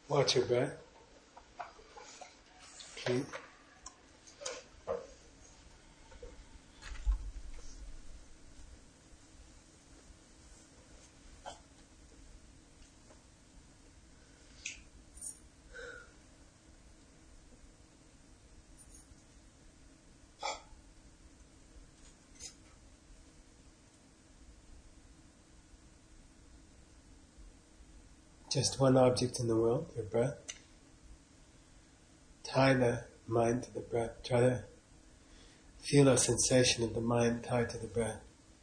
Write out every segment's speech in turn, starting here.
Watch your breath. Please. Just one object in the world, your breath. Tie the mind to the breath. Try to feel a sensation of the mind tied to the breath.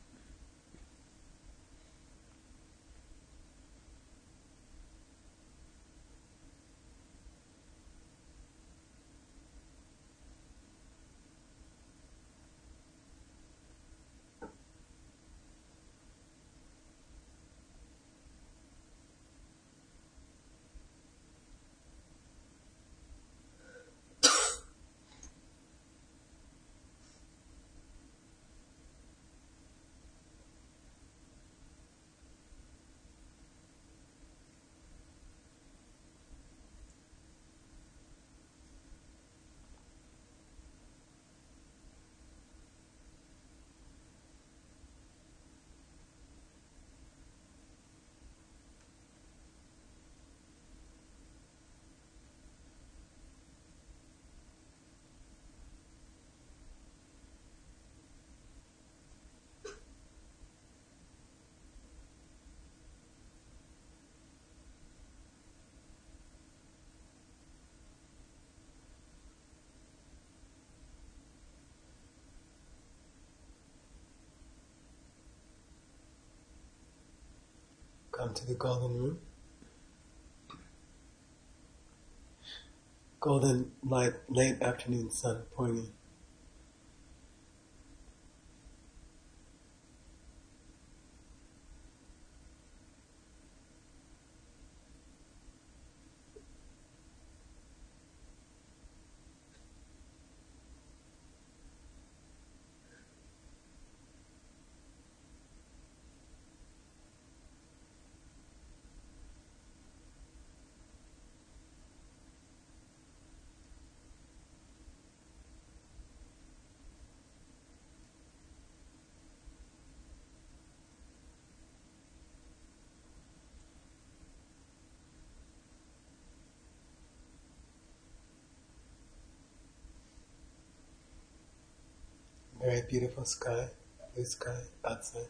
Come to the golden room. Golden light, late afternoon sun pouring in. Very beautiful sky, blue sky outside.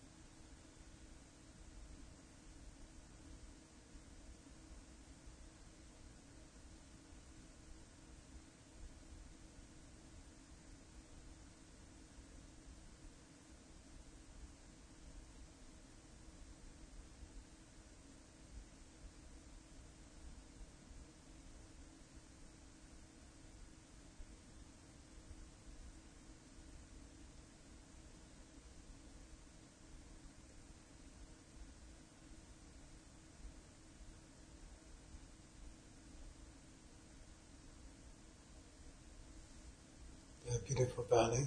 A beautiful valley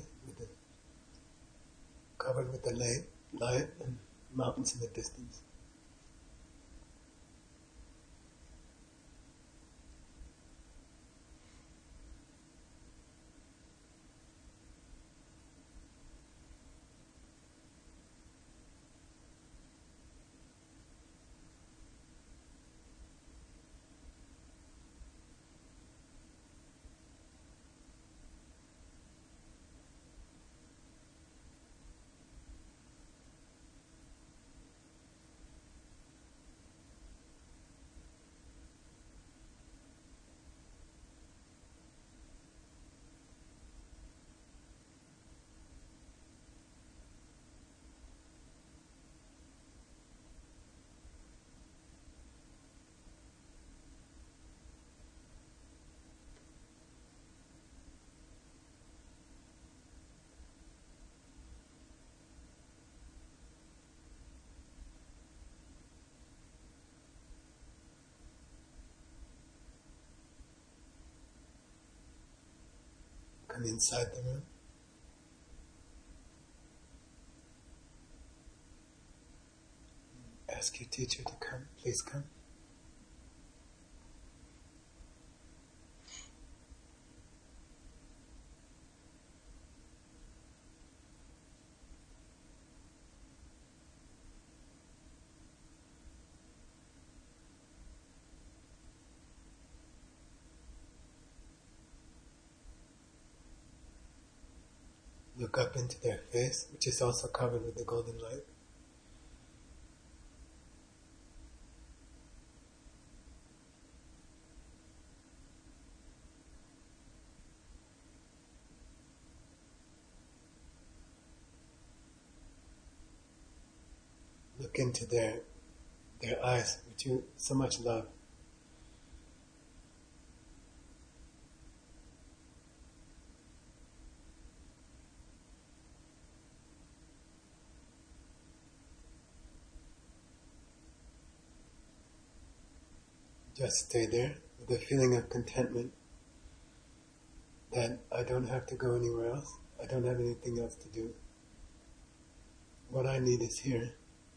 covered with the light and mountains in the distance. Come inside the room. Ask your teacher to come. Please come. look up into their face, which is also covered with the golden light. Look into their eyes, which you so much love. Just stay there with a feeling of contentment that I don't have to go anywhere else. I don't have anything else to do. What I need is here.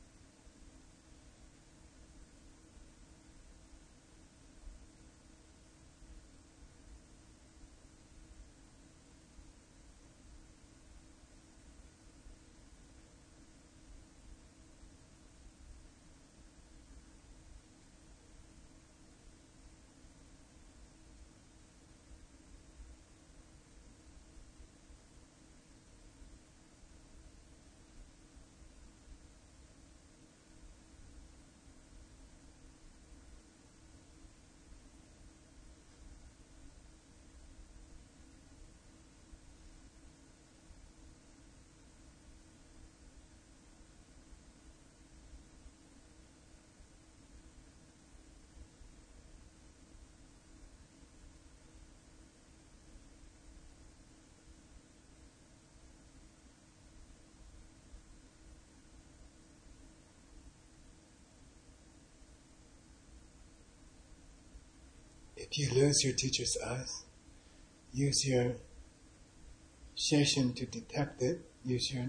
If you lose your teacher's eyes, use your sheshan to detect it. Use your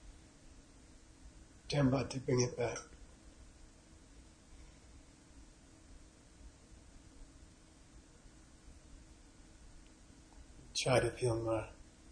jamba to bring it back. Try to feel more.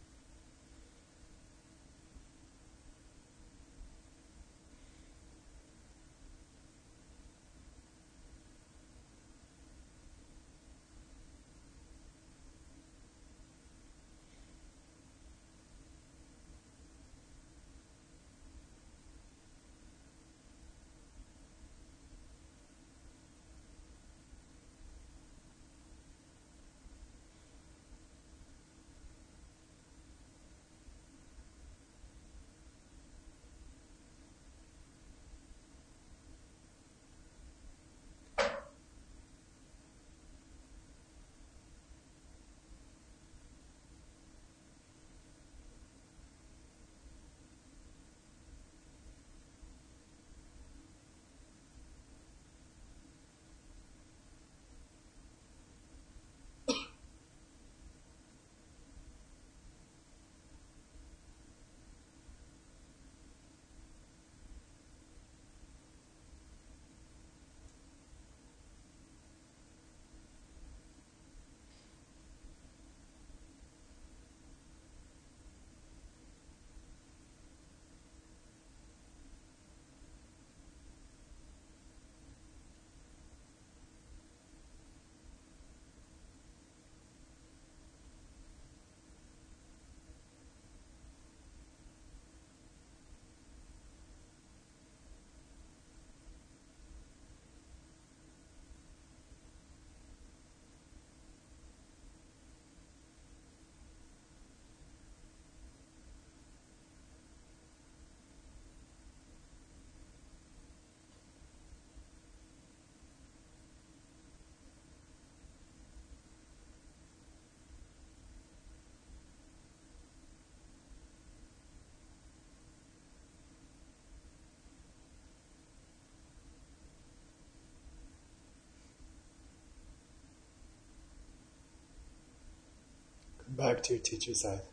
Come back to your teacher's eyes.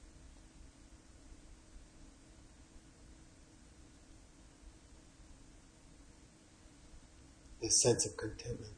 This sense of contentment.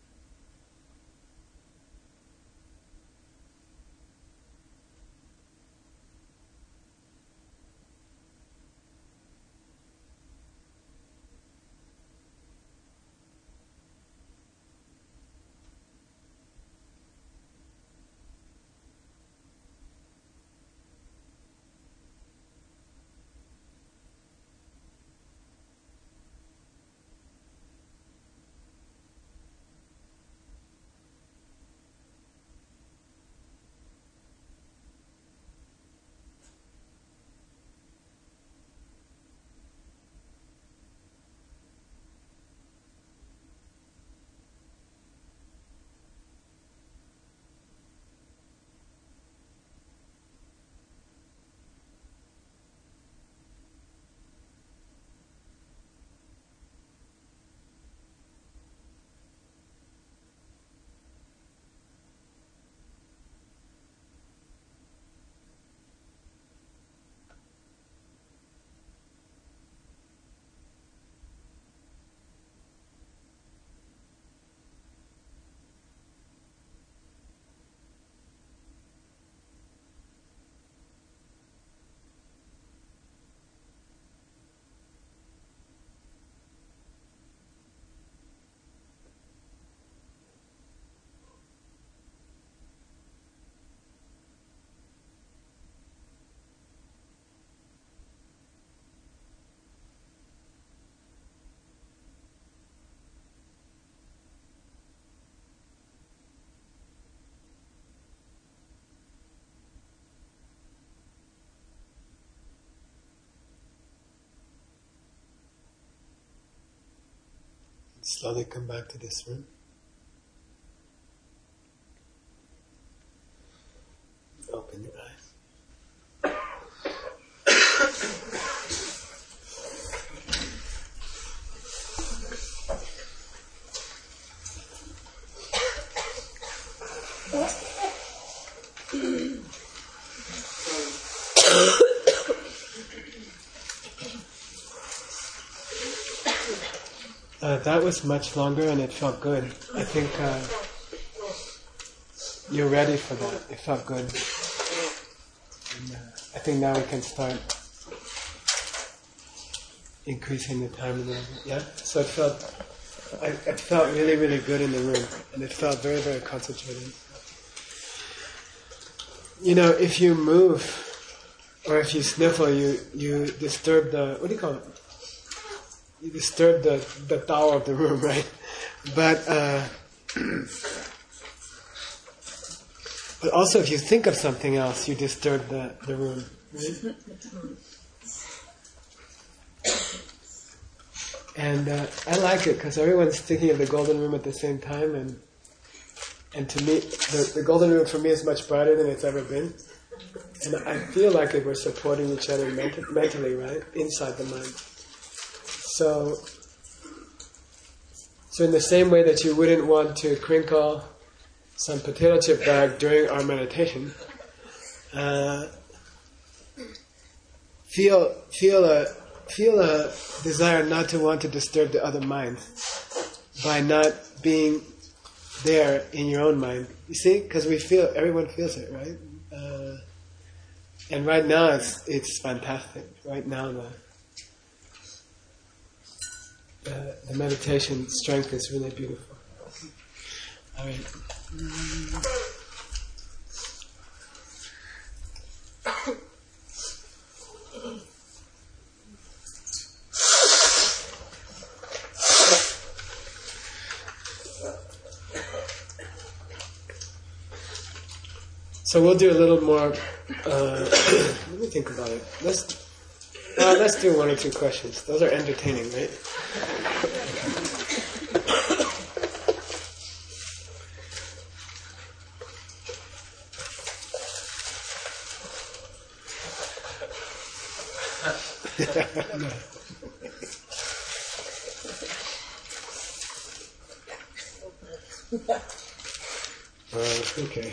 Slowly come back to this room. Open your eyes. That was much longer and it felt good. I think you're ready for that. It felt good. And, I think now we can start increasing the time a little bit. Yeah? So it felt really, really good in the room. And it felt very, very concentrated. You know, if you move or if you sniffle, you disturb the, what do you call it? You disturb the Tao of the room, right? But also if you think of something else, you disturb the room. Right? And I like it because everyone's thinking of the golden room at the same time, and to me, the golden room for me is much brighter than it's ever been. And I feel like we're supporting each other mentally, right? Inside the mind. So in the same way that you wouldn't want to crinkle some potato chip bag during our meditation, feel a desire not to want to disturb the other mind by not being there in your own mind. You see, because everyone feels it, right? And right now it's fantastic. Right now the meditation strength is really beautiful. All right. So we'll do a little more. Let me think about it. Let's do one or two questions. Those are entertaining, right? No. Okay.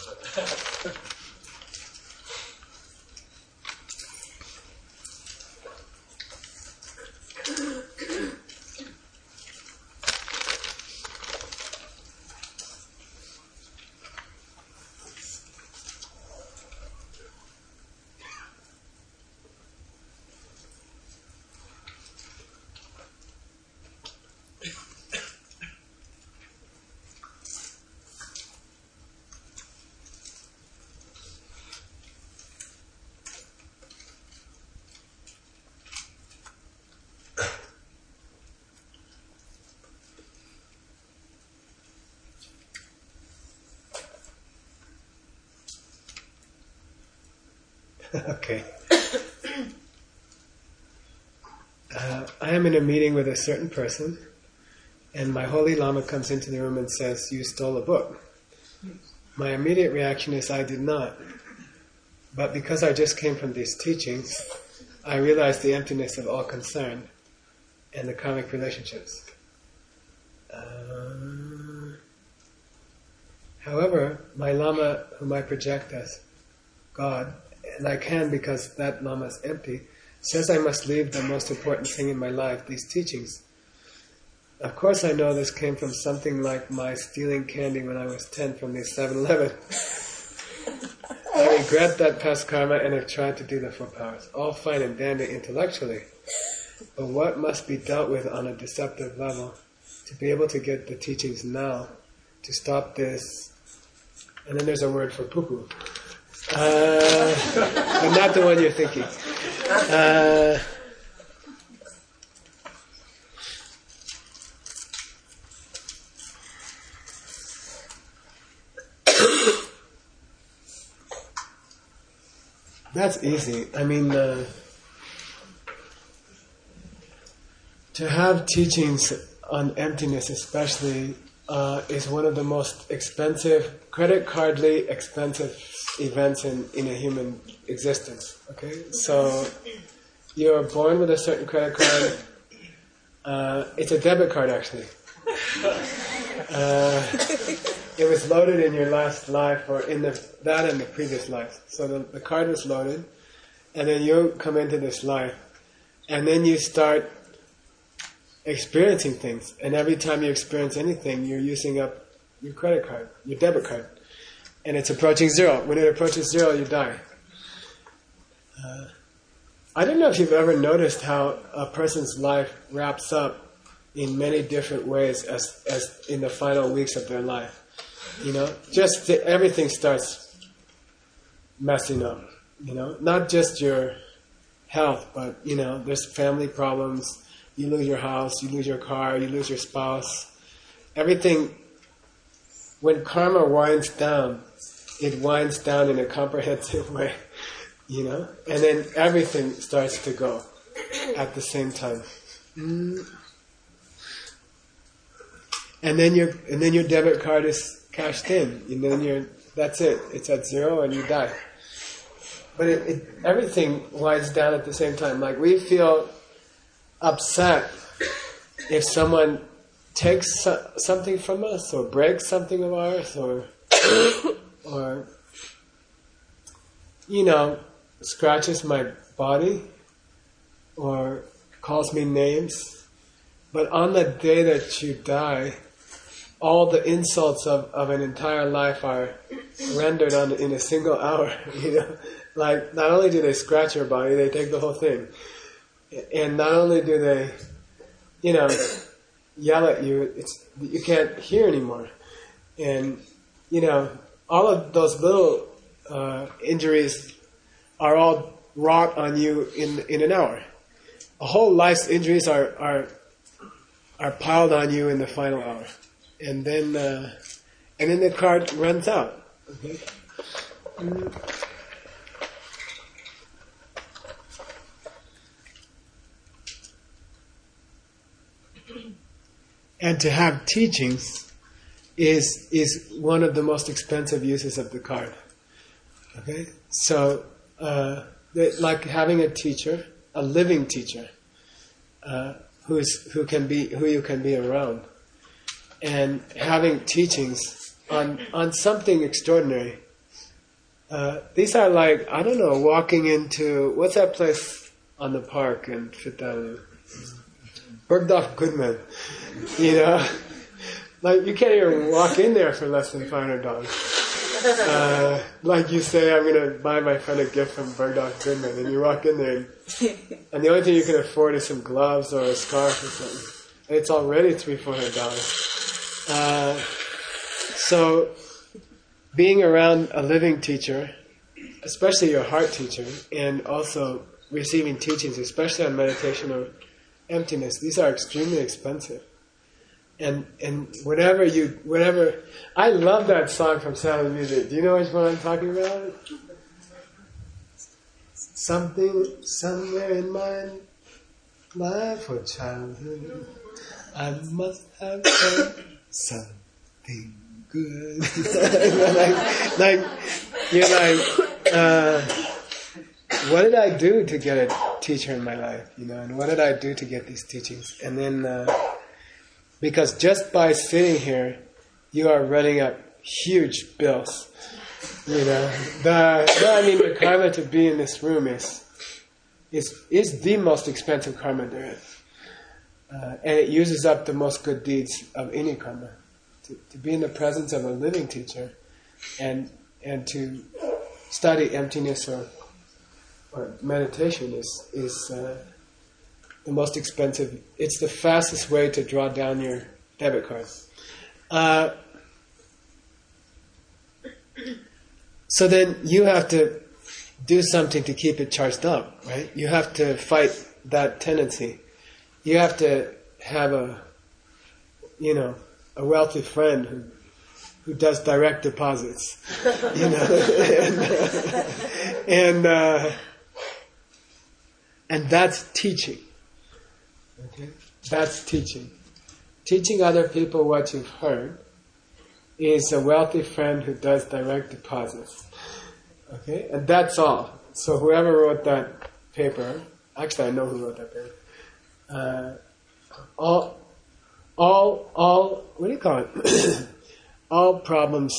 Okay. I am in a meeting with a certain person, and my holy Lama comes into the room and says, "You stole a book." My immediate reaction is, I did not. But because I just came from these teachings, I realized the emptiness of all concern and the karmic relationships. However, my Lama, whom I project as God, and I can because that Lama is empty, says I must leave the most important thing in my life, these teachings. Of course I know this came from something like my stealing candy when I was 10 from the 7-Eleven. I regret that past karma and have tried to do the 4 powers. All fine and dandy intellectually, but what must be dealt with on a deceptive level to be able to get the teachings now, to stop this, and then there's a word for poo-poo. But not the one you're thinking. That's easy. I mean, to have teachings on emptiness especially, is one of the most expensive, credit cardly expensive events in a human existence. Okay, so you are born with a certain credit card. It's a debit card actually. It was loaded in your last life, or in the previous life. So the card was loaded, and then you come into this life, and then you start experiencing things. And every time you experience anything, you're using up your credit card, your debit card, and it's approaching zero. When it approaches zero, you die. I don't know if you've ever noticed how a person's life wraps up in many different ways as in the final weeks of their life. You know, just everything starts messing up. You know, not just your health, but you know, there's family problems. You lose your house, you lose your car, you lose your spouse. Everything. When karma winds down, it winds down in a comprehensive way. You know, and then everything starts to go at the same time. And then your debit card is cashed in, and then that's it. It's at zero, and you die. But everything winds down at the same time. Like we feel upset if someone takes something from us, or breaks something of ours, or you know, scratches my body, or calls me names. But on the day that you die, all the insults of an entire life are rendered in a single hour. You know, like not only do they scratch your body, they take the whole thing, and not only do they, you know, yell at you, you can't hear anymore, and you know, all of those little injuries are all wrought on you in an hour. A whole life's injuries are piled on you in the final hour. And then the card runs out. Okay? And to have teachings is one of the most expensive uses of the card. Okay? So, like having a teacher, a living teacher, who you can be around. And having teachings on something extraordinary. These are like, I don't know, walking into, what's that place on the park in Fifth Avenue? Bergdorf Goodman. You know? Like, you can't even walk in there for less than $500. Like you say, I'm going to buy my friend a gift from Bergdorf Goodman, and you walk in there, and the only thing you can afford is some gloves or a scarf or something. And it's already $300-400. So, being around a living teacher, especially your heart teacher, and also receiving teachings, especially on meditation or emptiness, these are extremely expensive. And whatever, I love that song from Sound of Music. Do you know which one I'm talking about? Something, somewhere in my life or childhood, I must have heard something good. like you're like, what did I do to get a teacher in my life? You know, and what did I do to get these teachings? And then, because just by sitting here, you are running up huge bills. You know, the karma to be in this room is the most expensive karma there is. And it uses up the most good deeds of any karma. To be in the presence of a living teacher and to study emptiness or meditation is the most expensive. It's the fastest way to draw down your debit card. So then you have to do something to keep it charged up, right? You have to fight that tendency. You have to have a wealthy friend who does direct deposits, you know, and that's teaching. Okay, that's teaching. teaching other people what you've heard is a wealthy friend who does direct deposits. Okay? And that's all. So whoever wrote that paper, actually I know who wrote that paper, all, what do you call it? All problems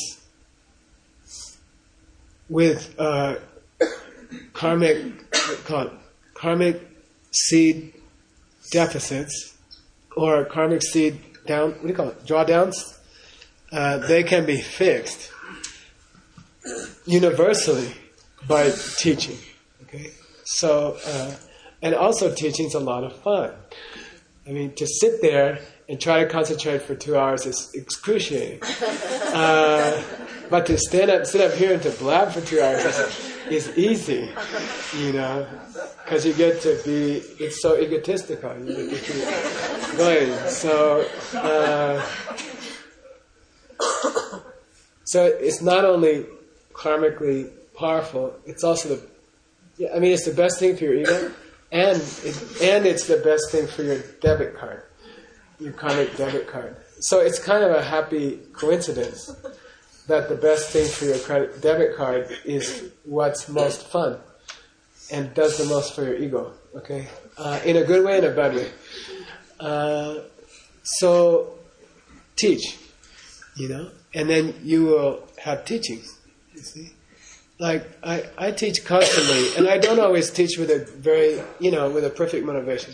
with karmic seed deficits or karmic seed drawdowns, they can be fixed universally by teaching. Okay, so and also teaching's a lot of fun. I mean, to sit there and try to concentrate for 2 hours is excruciating. But to sit up here and to blab for 2 hours is easy, because you get to be, it's so egotistical, you get to keep going. So it's not only karmically powerful, it's also it's the best thing for your ego, and it's the best thing for your debit card, your karmic debit card. So it's kind of a happy coincidence that the best thing for your debit card is what's most fun and does the most for your ego. Okay, in a good way and a bad way. So teach, and then you will have teachings. You see, like I teach constantly, and I don't always teach with a very with a perfect motivation,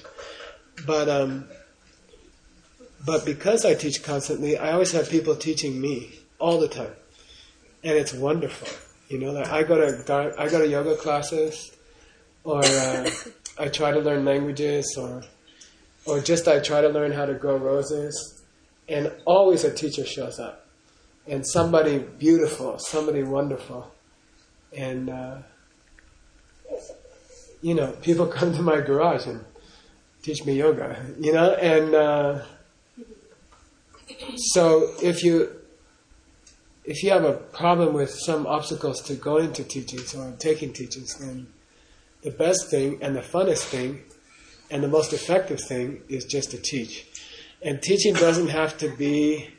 but because I teach constantly, I always have people teaching me all the time, and it's wonderful. Like I go to yoga classes, or I try to learn languages, or just I try to learn how to grow roses, and always a teacher shows up, and somebody beautiful, somebody wonderful, and people come to my garage and teach me yoga, and so if you have a problem with some obstacles to going to teachings or taking teachings, then the best thing and the funnest thing and the most effective thing is just to teach. And teaching doesn't have to be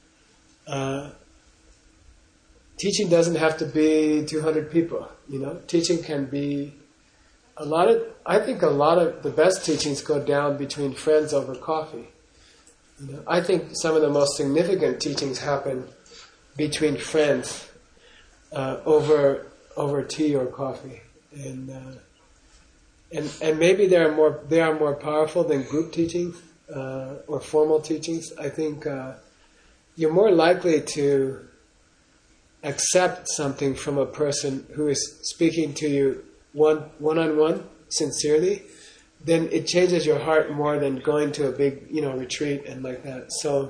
200 people. Teaching can be I think a lot of the best teachings go down between friends over coffee. I think some of the most significant teachings happen between friends over tea or coffee, and maybe they are more powerful than group teachings or formal teachings. I think you're more likely to accept something from a person who is speaking to you one-on-one sincerely. Then it changes your heart more than going to a big retreat and like that.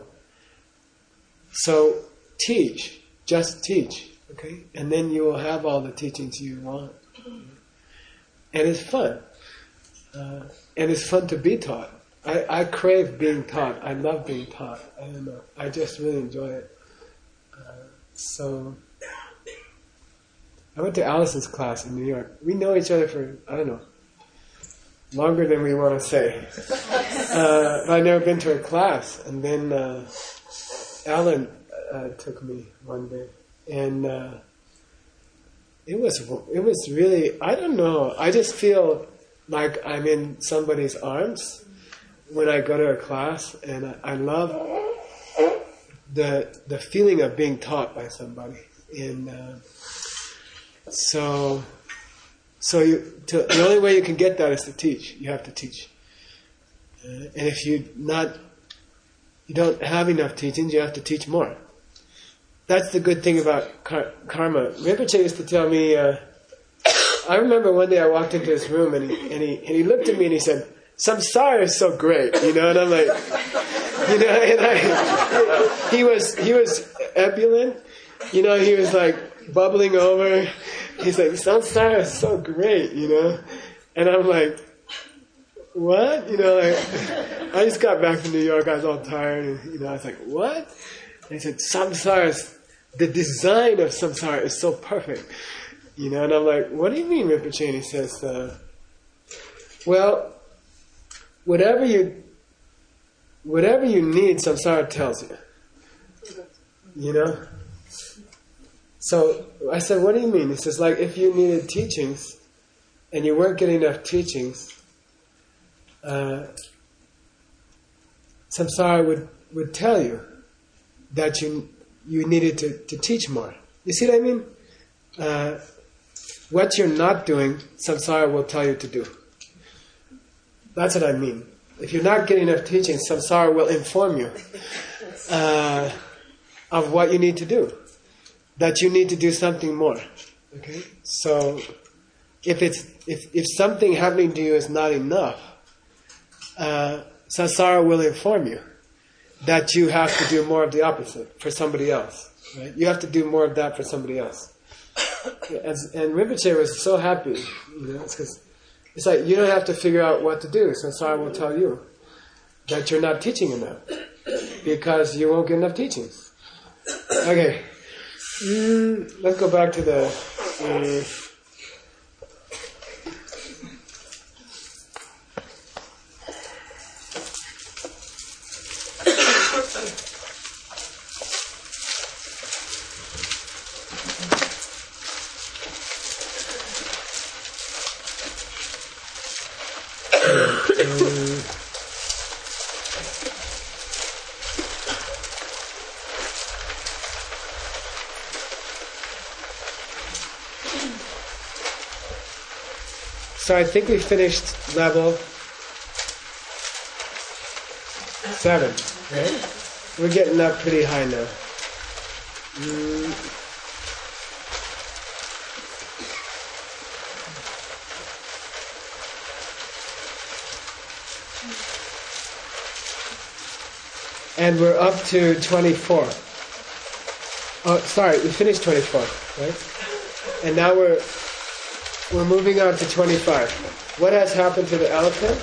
So teach, just teach, okay? And then you will have all the teachings you want. And it's fun. And it's fun to be taught. I crave being taught. I love being taught. I don't know. I just really enjoy it. So I went to Allison's class in New York. We know each other for, I don't know, longer than we want to say. But I've never been to her class. And then Alan took me one day, and it was really, I don't know, I just feel like I'm in somebody's arms when I go to a class, and I love the feeling of being taught by somebody. And so the only way you can get that is to teach. You have to teach. And if you don't have enough teachings, you have to teach more. That's the good thing about karma. Rinpoche used to tell me, I remember one day I walked into his room and he looked at me and he said, "Samsara is so great," and I'm like, and he was ebullient, he was like bubbling over. He's like, "Samsara is so great," and I'm like, what? I just got back from New York, I was all tired, and I was like, what? And he said, the design of samsara is so perfect. And I'm like, what do you mean, Rinpoche? And he says, well, whatever you whatever you need, samsara tells you. You know? So I said, what do you mean? He says, like, if you needed teachings and you weren't getting enough teachings, samsara would tell you that you needed to teach more. You see what I mean? What you're not doing, samsara will tell you to do. That's what I mean. If you're not getting enough teaching, samsara will inform you of what you need to do. That you need to do something more. Okay? So if something happening to you is not enough, samsara will inform you that you have to do more of the opposite for somebody else. Right? You have to do more of that for somebody else. And Rinpoche was so happy, because it's like you don't have to figure out what to do. Samsara will tell you that you're not teaching enough because you won't get enough teachings. Okay, let's go back to the. So I think we finished level 7, right? We're getting up pretty high now. And we're up to 24. Oh, sorry, we finished 24, right? And now we're moving on to 25. What has happened to the elephant?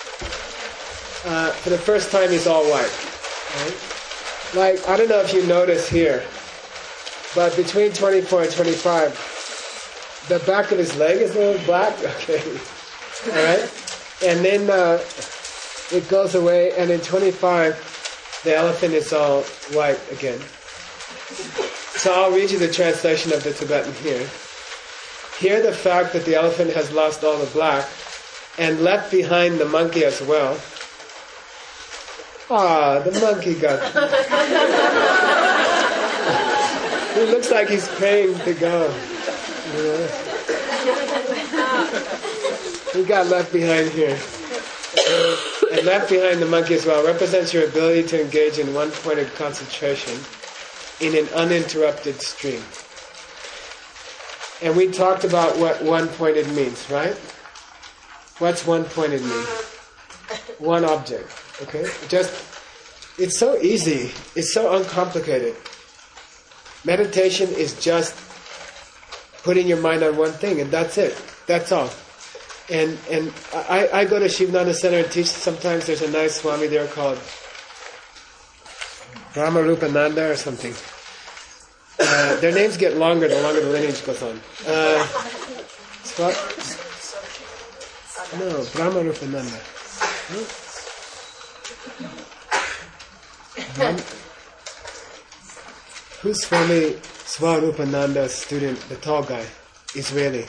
For the first time, he's all white. Right? Like, I don't know if you notice here, but between 24 and 25, the back of his leg is a little black. Okay. All right? And then it goes away, and in 25, the elephant is all white again. So I'll read you the translation of the Tibetan here. Here the fact that the elephant has lost all the black and left behind the monkey as well. Ah, the monkey got... He looks like he's praying to go. He got left behind here. And left behind the monkey as well represents your ability to engage in one-pointed concentration in an uninterrupted stream. And we talked about what one-pointed means, right? What's one-pointed mean? One object, okay? It's so easy. It's so uncomplicated. Meditation is just putting your mind on one thing, and that's it. That's all. And I go to Shivananda Center and teach. Sometimes there's a nice Swami there called Brahmarupananda or something. Their names get longer the longer the lineage goes on. No, Brahmarupananda. Who's Swami Swarupananda's student, the tall guy, Israeli?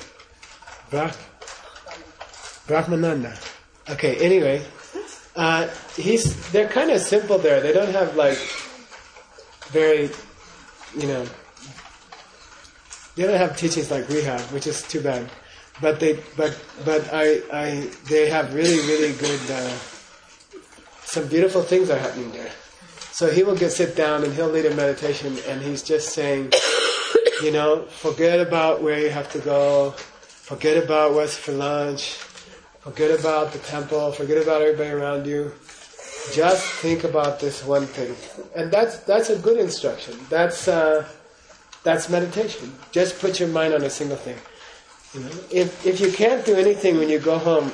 Brahmananda. Okay, anyway, they're kind of simple there. They don't have like very, they don't have teachings like we have, which is too bad. But they have really, really good. Some beautiful things are happening there. So he will sit down and he'll lead a meditation, and he's just saying, forget about where you have to go, forget about what's for lunch, forget about the temple, forget about everybody around you. Just think about this one thing, and that's a good instruction. That's meditation. Just put your mind on a single thing. If you can't do anything when you go home,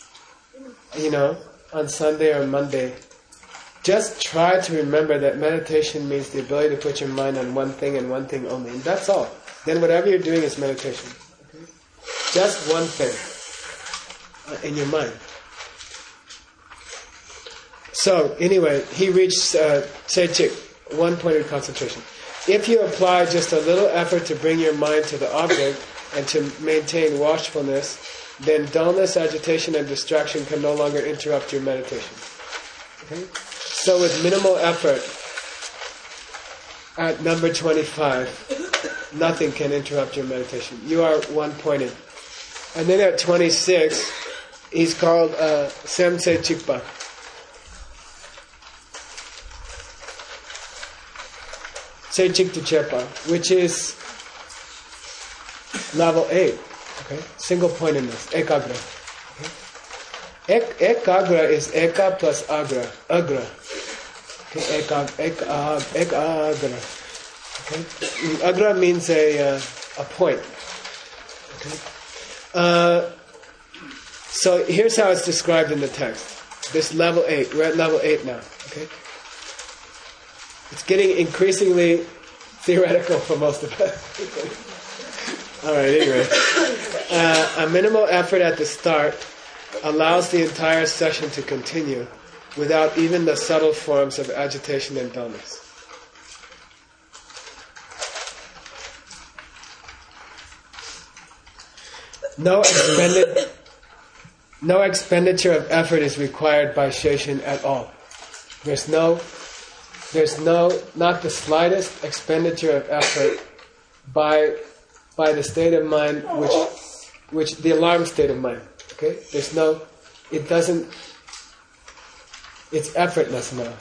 on Sunday or Monday, just try to remember that meditation means the ability to put your mind on one thing and one thing only, and that's all. Then whatever you're doing is meditation. Okay? Just one thing in your mind. So anyway, he reached Sechik, one-pointed concentration. If you apply just a little effort to bring your mind to the object and to maintain watchfulness, then dullness, agitation, and distraction can no longer interrupt your meditation. Okay? So with minimal effort, at number 25, nothing can interrupt your meditation. You are one-pointed. And then at 26, he's called Semse Chikpa. Sechik Chepa, which is level 8. Okay? Single pointedness, ekagra. Okay? Ekagra is eka plus agra. Agra. Okay? Ekagra. Okay? Agra means a point. Okay? So here's how it's described in the text. This level 8. We're at level 8 now. Okay? It's getting increasingly theoretical for most of us. All right, anyway. A minimal effort at the start allows the entire session to continue without even the subtle forms of agitation and dullness. No expenditure of effort is required by Seshin at all. There's not the slightest expenditure of effort by the state of mind which the alarm state of mind. Okay? It's effortless now.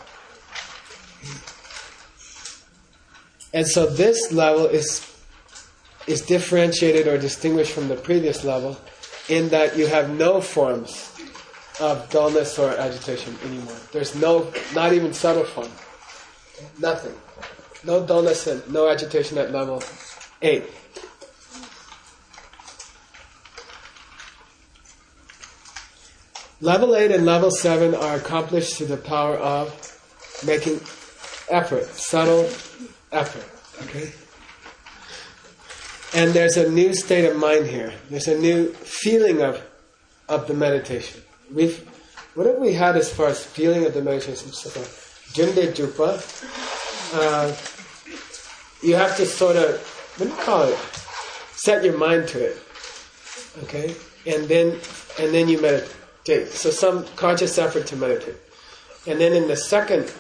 And so this level is differentiated or distinguished from the previous level in that you have no forms of dullness or agitation anymore. There's not even subtle form. Nothing. No dullness and no agitation at level 8. Level 8 and level 7 are accomplished through the power of making effort, subtle effort. Okay? And there's a new state of mind here. There's a new feeling of the meditation. What have we had as far as feeling of the meditation? Jinde Jupa. You have to sort of, what do you call it? Set your mind to it. Okay? And then you meditate. So some conscious effort to meditate. And then in the second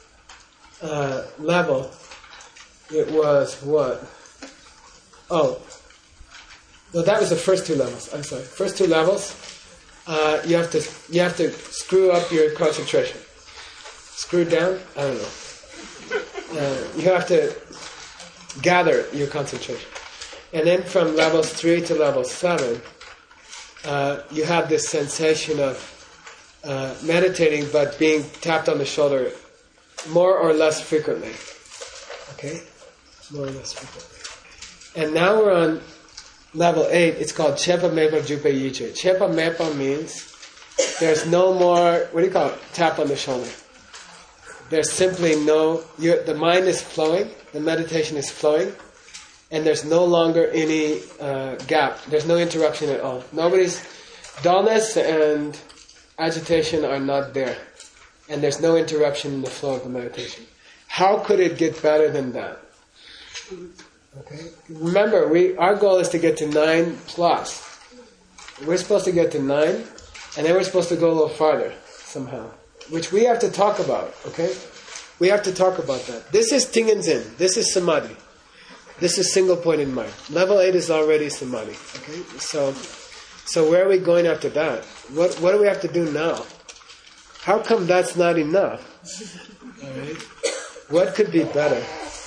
level, it was what? Oh. No, that was the first 2 levels. I'm sorry. First 2 levels, you have to screw up your concentration. Screw down? I don't know. You have to gather your concentration. And then from levels 3 to level 7, you have this sensation of meditating but being tapped on the shoulder more or less frequently. Okay? More or less frequently. And now we're on level 8. It's called Chepa Mepa Jupe Yiche. Chepa Mepa means there's no more, what do you call it? Tap on the shoulder. There's simply the mind is flowing, the meditation is flowing, and there's no longer any gap. There's no interruption at all. Dullness and agitation are not there. And there's no interruption in the flow of the meditation. How could it get better than that? Okay. Remember, our goal is to get to 9 plus. We're supposed to get to 9, and then we're supposed to go a little farther somehow. Which we have to talk about, okay? We have to talk about that. This is Tingenzin. This is Samadhi. This is single-pointed mind. Level 8 is already Samadhi, okay? So where are we going after that? What do we have to do now? How come that's not enough? All right. What could be better?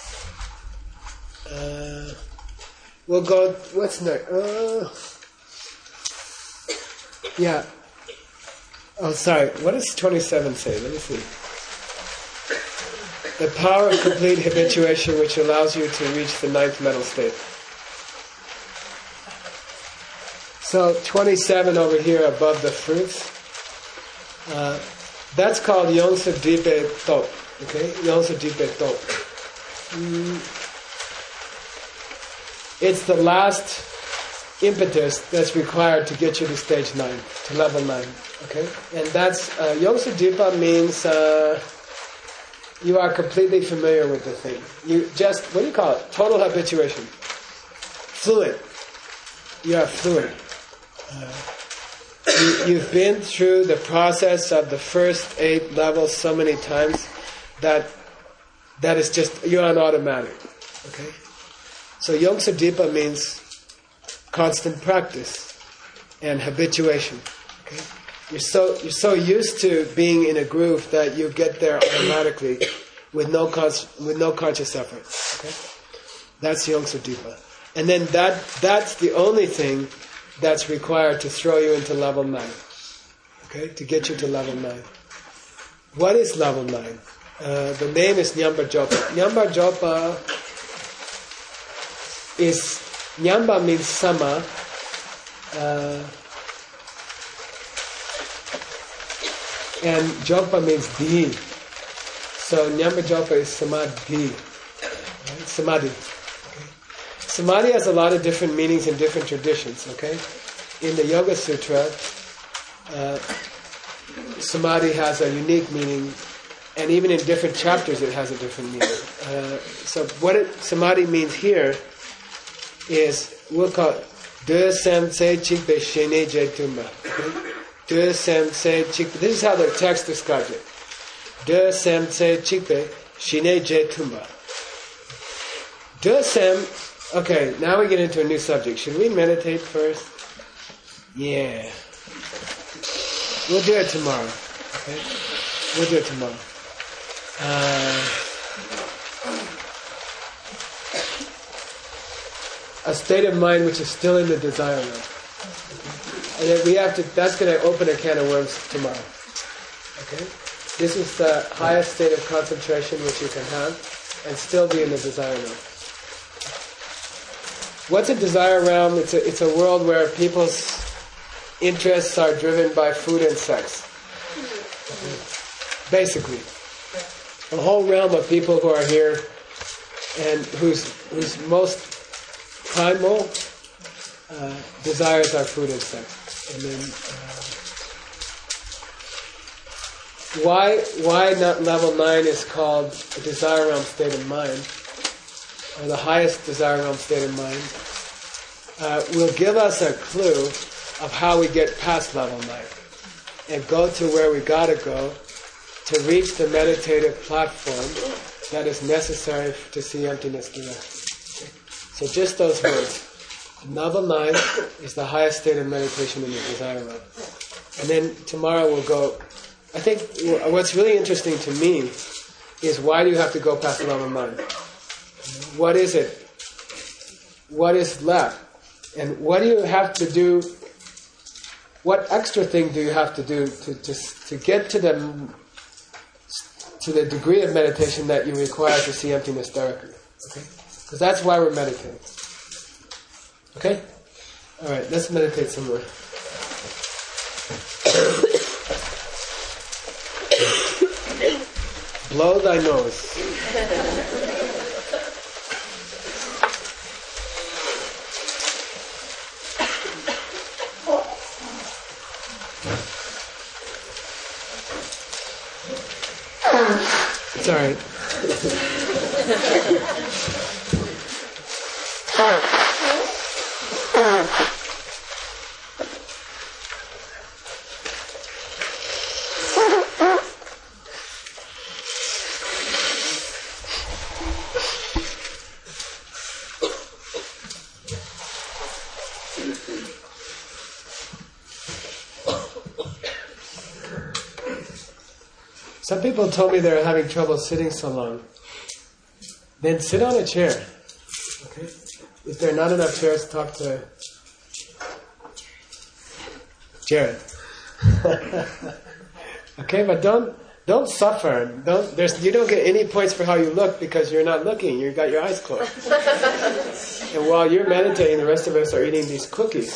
We'll go... What's next? Yeah. Oh, sorry. What does 27 say? Let me see. The power of complete habituation which allows you to reach the 9th mental state. So 27 over here above the fruits. That's called Yongsa Dipe Top. Okay? Yongsa Dipe Top. It's the last impetus that's required to get you to stage 9, to level 9. Okay? And that's, Yogsuddhipa means you are completely familiar with the thing. You just, what do you call it? Total habituation. Fluid. You are fluid. You've been through the process of the first 8 levels so many times that is just, you're on automatic. Okay? So Yogsuddhipa means constant practice and habituation. Okay? You're so used to being in a groove that you get there automatically with no conscious effort. Okay? That's Yogsuddhipa. And then that's the only thing that's required to throw you into level 9. Okay? To get you to level 9. What is level 9? The name is Nyamba Jopa. Nyamba Jopa is, Nyamba means sama, and Jopa means di. So Nyamba Jopa is samadhi. Right? Samadhi. Okay. Samadhi has a lot of different meanings in different traditions. Okay, in the Yoga Sutra, samadhi has a unique meaning, and even in different chapters it has a different meaning. So what samadhi means here is, we'll call it de sem se chikpe shene je tumba. De sem se chikpe. This is how the text describes it. De sem se chikpe shene je tumba. De sem. Okay, now we get into a new subject. Should we meditate first? Yeah. We'll do it tomorrow. Okay? We'll do it tomorrow. A state of mind which is still in the desire realm. And then we have to, that's going to open a can of worms tomorrow. Okay? This is the highest state of concentration which you can have and still be in the desire realm. What's a desire realm? It's a world where people's interests are driven by food and sex. Basically. A whole realm of people who are here and whose most primal desires are food and sex. And then why not level 9 is called a desire realm state of mind, or the highest desire realm state of mind, will give us a clue of how we get past level 9 and go to where we gotta go to reach the meditative platform that is necessary to see emptiness directly. So just those words. Level 9 is the highest state of meditation in the desire realm. And then tomorrow we'll go, I think what's really interesting to me is, why do you have to go past level 9? What is it? What is left? And what do you have to do? What extra thing do you have to do to get to the degree of meditation that you require to see emptiness directly? Okay? Because that's why we're meditating. Okay? Alright, let's meditate some more. Blow thy nose. It's alright. Some people told me they're having trouble sitting so long. Then sit on a chair. Okay? If there are not enough chairs, talk to Jared. Okay, but don't suffer. You don't get any points for how you look because you're not looking. You've got your eyes closed. And while you're meditating, the rest of us are eating these cookies.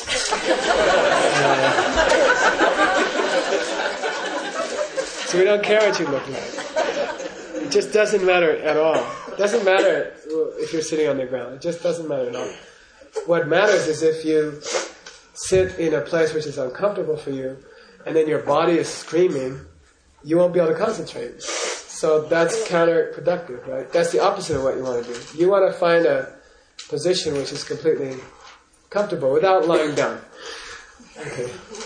So we don't care what you look like. It just doesn't matter at all. It doesn't matter if you're sitting on the ground. It just doesn't matter at all. what matters is if you sit in a place which is uncomfortable for you, and then your body is screaming, you won't be able to concentrate. So that's counterproductive, right? That's the opposite of what you want to do. You want to find a position which is completely comfortable without lying down. Okay.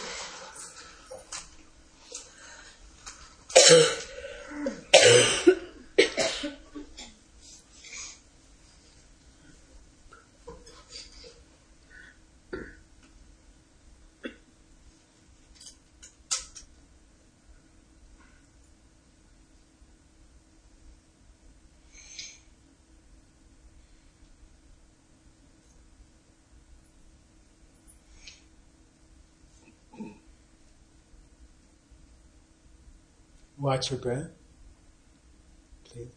Watch your breath, please.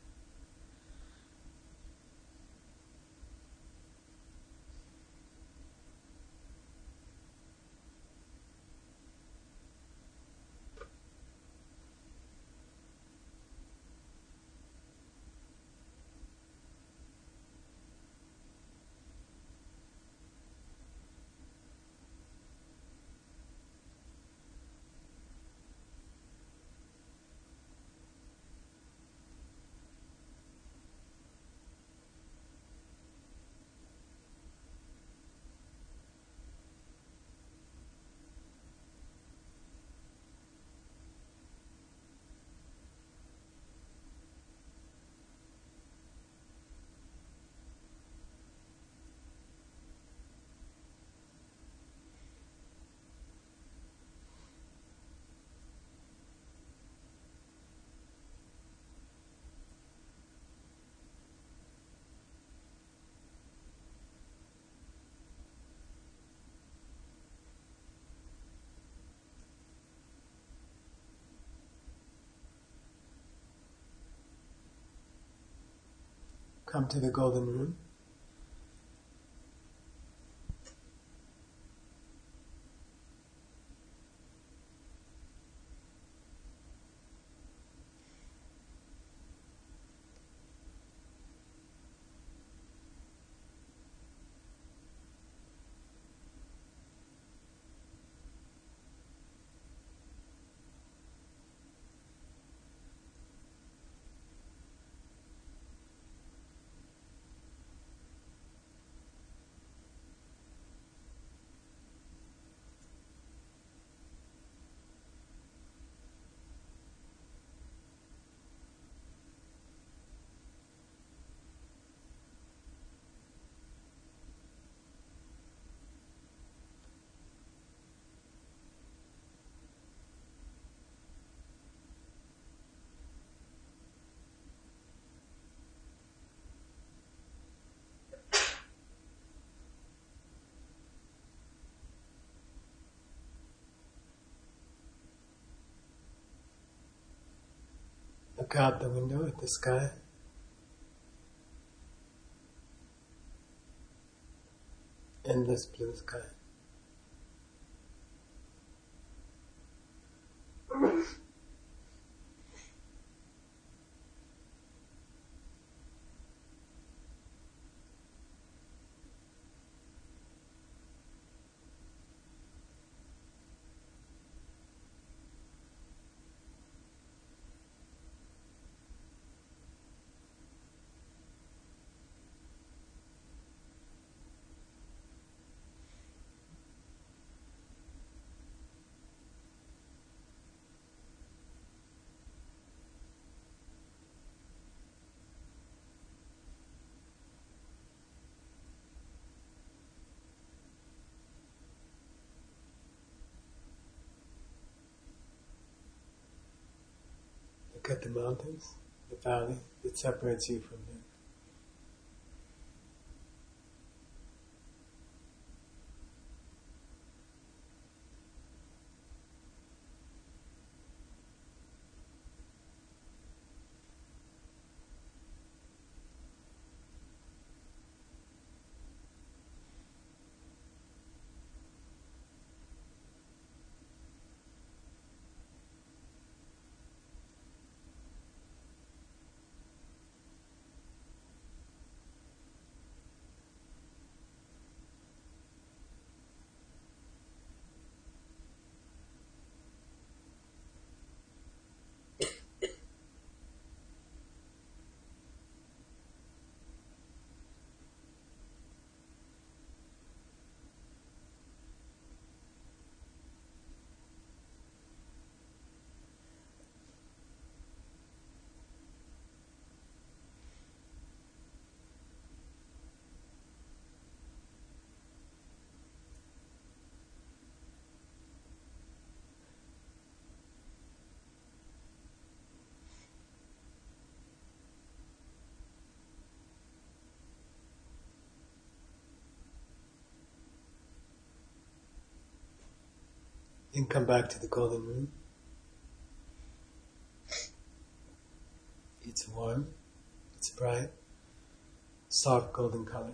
Come to the golden rune. Look out the window at the sky. Endless blue sky. Look at the mountains, the valley that separates you from them. can come back to the golden room. It's warm, it's bright, soft golden color.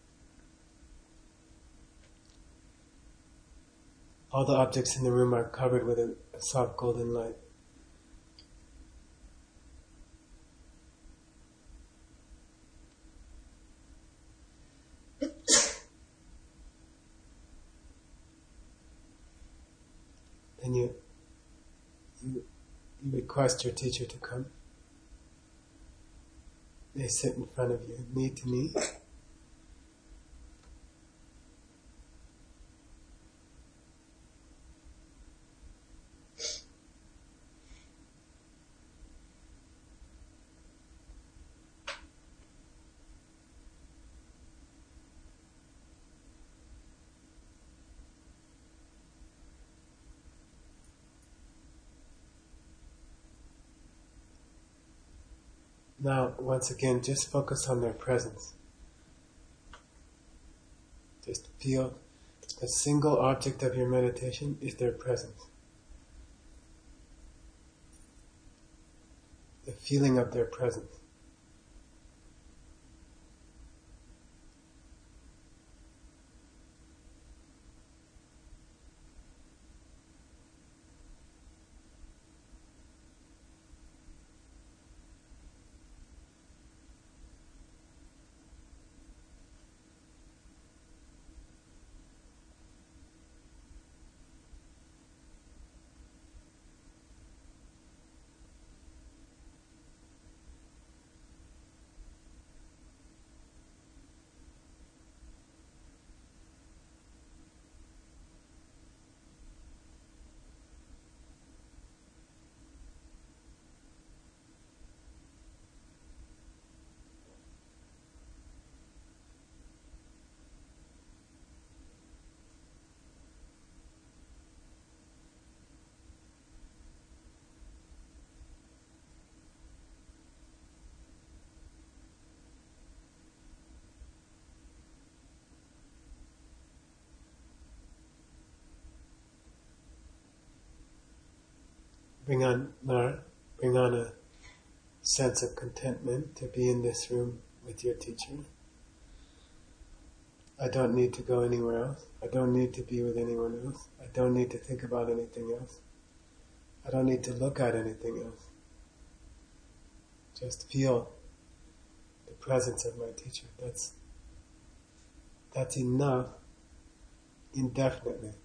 All the objects in the room are covered with a soft golden light. Then you request your teacher to come. They sit in front of you, knee to knee. Now, once again, just focus on their presence. Just feel the single object of your meditation is their presence. The feeling of their presence. Bring on a sense of contentment to be in this room with your teacher. I don't need to go anywhere else. I don't need to be with anyone else. I don't need to think about anything else. I don't need to look at anything else. Just feel the presence of my teacher. That's enough indefinitely.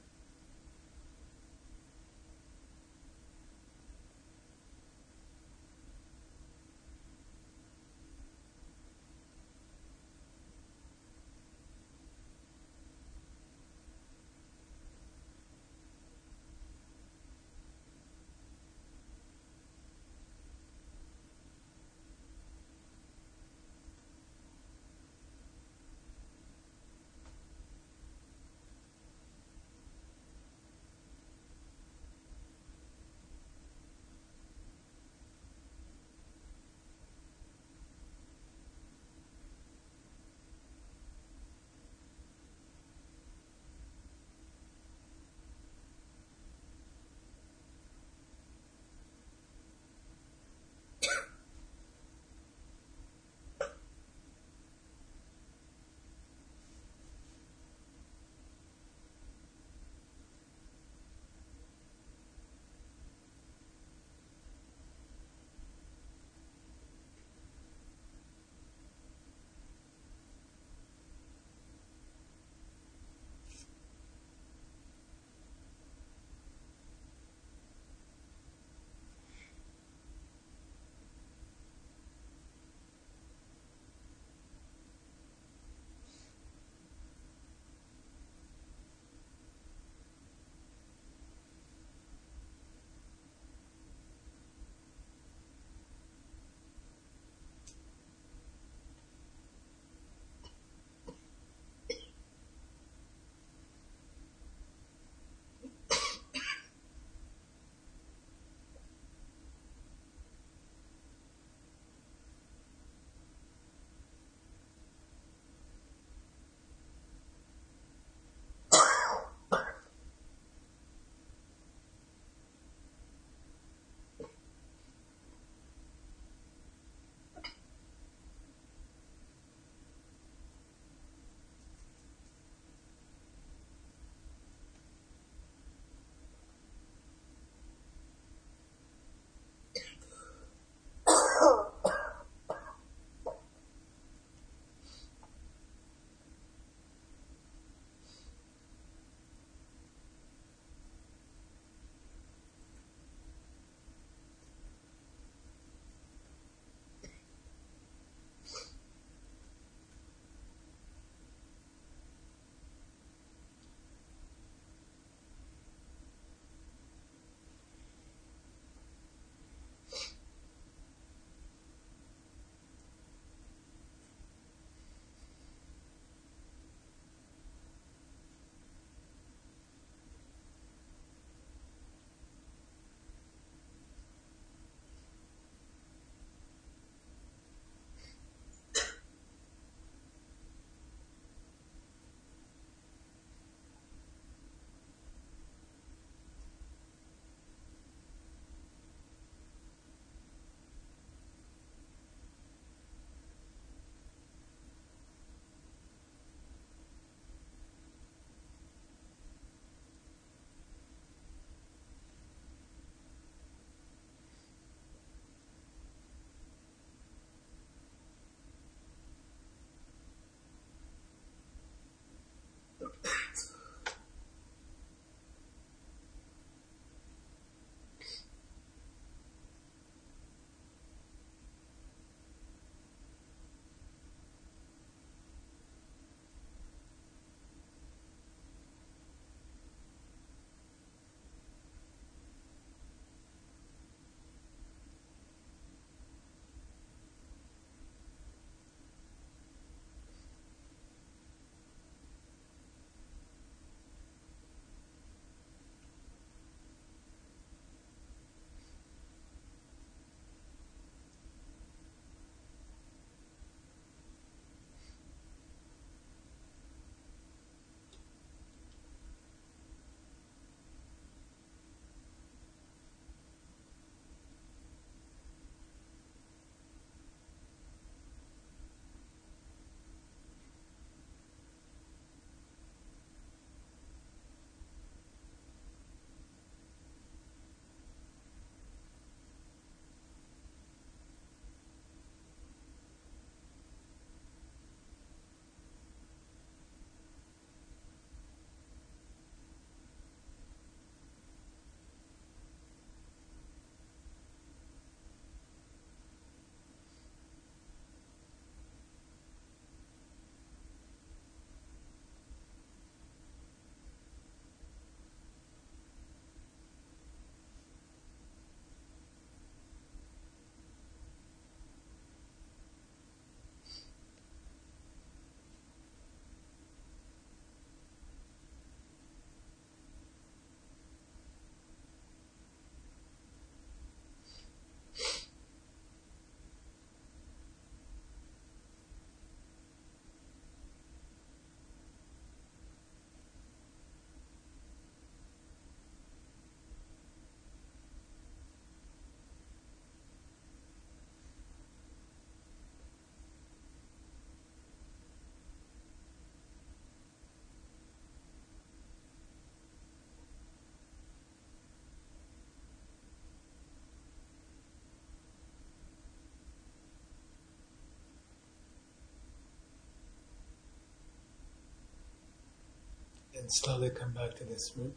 and slowly come back to this room.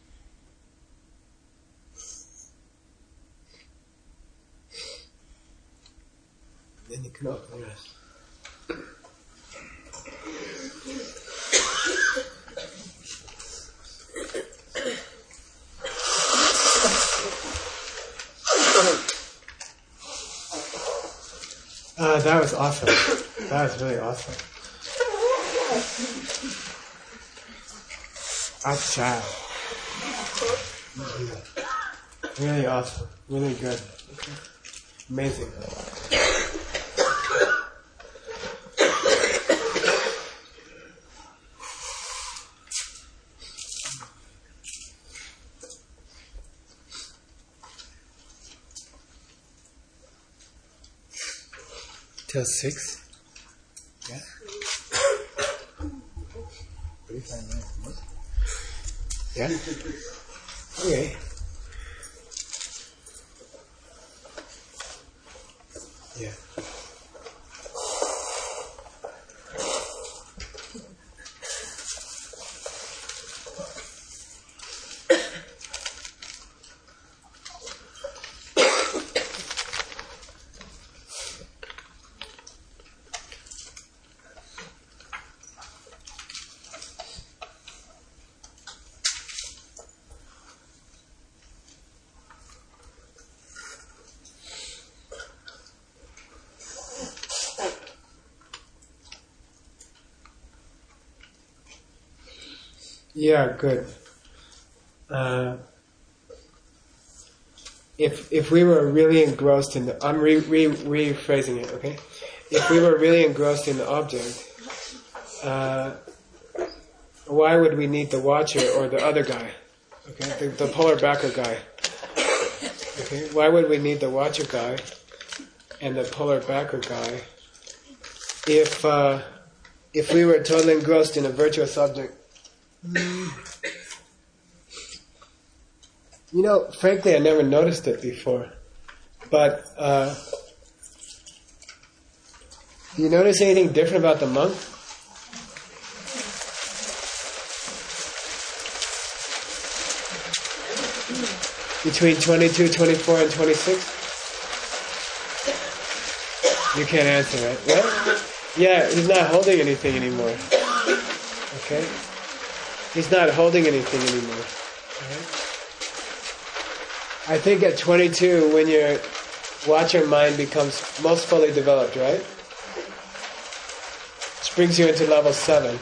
Then you can open your eyes. That was awesome. That was really awesome. Acha. Really awesome. Really good. Okay. Amazing. Till 6? Yeah. 45 minutes more? Yeah? Okay. Yeah. Yeah, good. If we were really engrossed in the, I'm rephrasing it, okay? If we were really engrossed in the object, why would we need the watcher or the other guy? Okay, the polar backer guy. Okay, why would we need the watcher guy and the polar backer guy if we were totally engrossed in a virtuous object? You know, frankly, I never noticed it before. But do you notice anything different about the monk? Between 22, 24, and 26? You can't answer, right? What? Yeah, he's not holding anything anymore. Okay? He's not holding anything anymore. Right? I think at 22, when your watcher mind becomes most fully developed, right? Which brings you into level 7.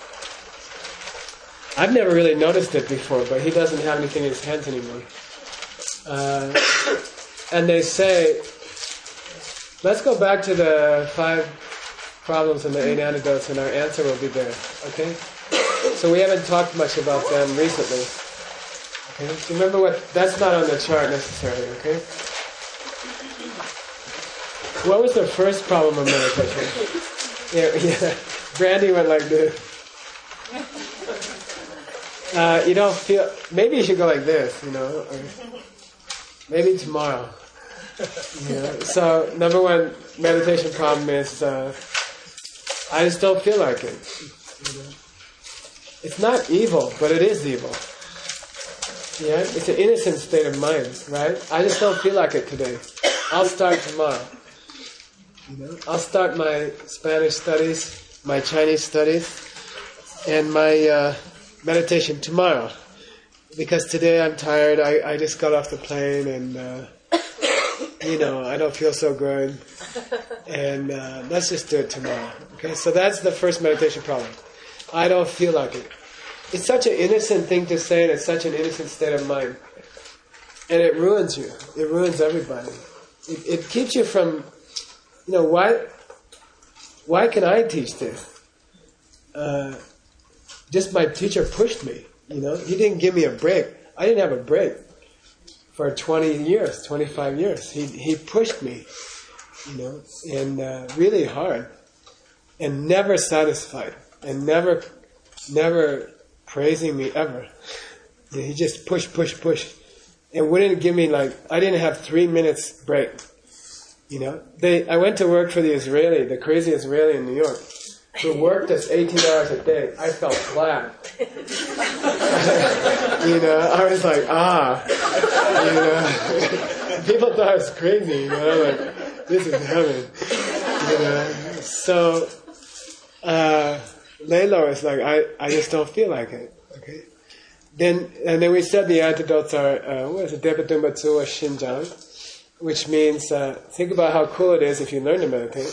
I've never really noticed it before, but he doesn't have anything in his hands anymore. And they say, let's go back to the 5 problems and the 8 antidotes, and our answer will be there, okay? So we haven't talked much about them recently. Okay? So remember what, that's not on the chart necessarily, okay? What was the first problem of meditation? Yeah. Brandy went like this. You don't feel, maybe you should go like this, you know, or maybe tomorrow. You know? So, number 1 meditation problem is, I just don't feel like it. You know? It's not evil, but it is evil. Yeah, it's an innocent state of mind, right? I just don't feel like it today. I'll start tomorrow. You know, I'll start my Spanish studies, my Chinese studies, and my meditation tomorrow. Because today I'm tired. I just got off the plane, and you know, I don't feel so good. And let's just do it tomorrow. Okay, so that's the first meditation problem. I don't feel like it. It's such an innocent thing to say, and it's such an innocent state of mind. And it ruins you. It ruins everybody. It keeps you from, you know, why can I teach this? Just my teacher pushed me, you know. He didn't give me a break. I didn't have a break for 20 years, 25 years. He pushed me, you know, and really hard. And never satisfied. And never praising me ever. You know, he just push. And wouldn't give me I didn't have 3 minutes break. You know, I went to work for the crazy Israeli in New York. who worked us 18 hours a day, I felt glad. I was like, people thought I was crazy, like, this is heaven, So, Layla was like, I just don't feel like it, okay? Then we said the antidotes are, Depatumba Tsuwa Shinjang, which means, think about how cool it is if you learn to meditate.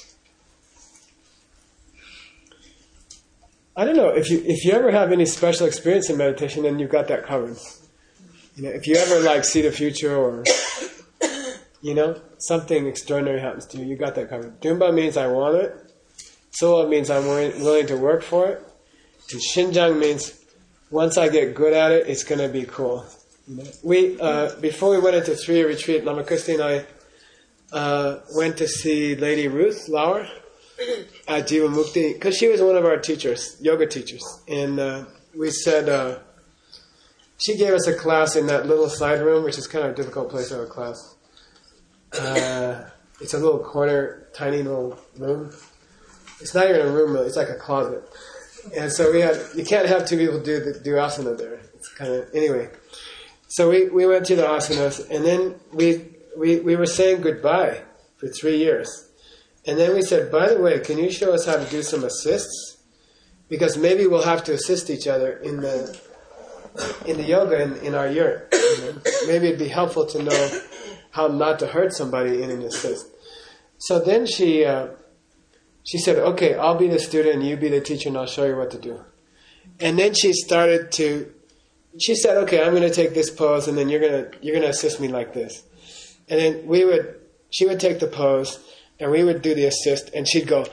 I don't know, if you ever have any special experience in meditation, then you've got that covered. If you ever see the future or, something extraordinary happens to you, you got that covered. Dumba means I want it. Tsuwa means I'm willing to work for it. And Shinjang means once I get good at it, it's going to be cool. We before we went into 3-year retreat, Lama Christy and I went to see Lady Ruth Lauer at Jiva Mukti, because she was one of our teachers, yoga teachers. And we said, she gave us a class in that little side room, which is kind of a difficult place to have a class. It's a little corner, tiny little room. It's not even a room, really. It's like a closet. And so you can't have two people do asana there. It's kind of, anyway. So we went to the asanas, and then we were saying goodbye for 3 years. And then we said, by the way, can you show us how to do some assists? Because maybe we'll have to assist each other in the yoga in our yurt. Maybe it'd be helpful to know how not to hurt somebody in an assist. So then she said, okay, I'll be the student and you be the teacher and I'll show you what to do. And then she said, okay, I'm going to take this pose and then you're going to assist me like this. And then she would take the pose and we would do the assist and she'd go,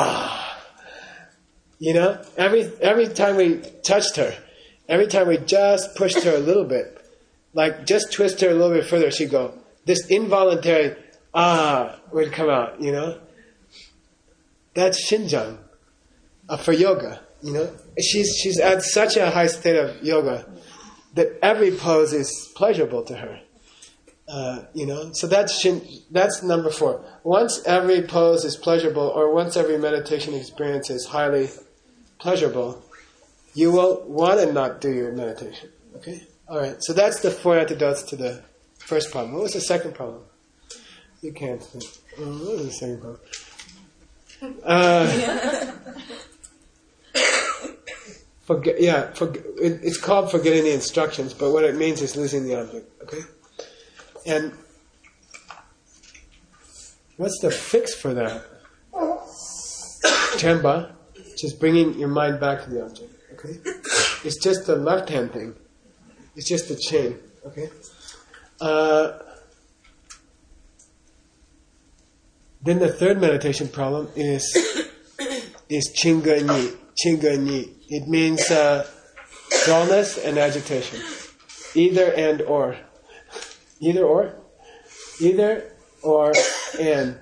every time we touched her, every time we just pushed her a little bit, like just twist her a little bit further, she'd go, this involuntary would come out, That's Shinjang for yoga, She's at such a high state of yoga that every pose is pleasurable to her, So that's number 4. Once every pose is pleasurable, or once every meditation experience is highly pleasurable, you will want to not do your meditation. Okay? Alright, so that's the 4 antidotes to the first problem. What was the second problem? You can't think. What was the second problem? It's called forgetting the instructions, but what it means is losing the object. Okay? And what's the fix for that? Chemba, just bringing your mind back to the object. Okay? It's just the left-hand thing. It's just the chain. Okay? Then the third meditation problem is Chinga Ni. Chinga Ni. It means dullness and agitation. Either and or. Either or? Either or and.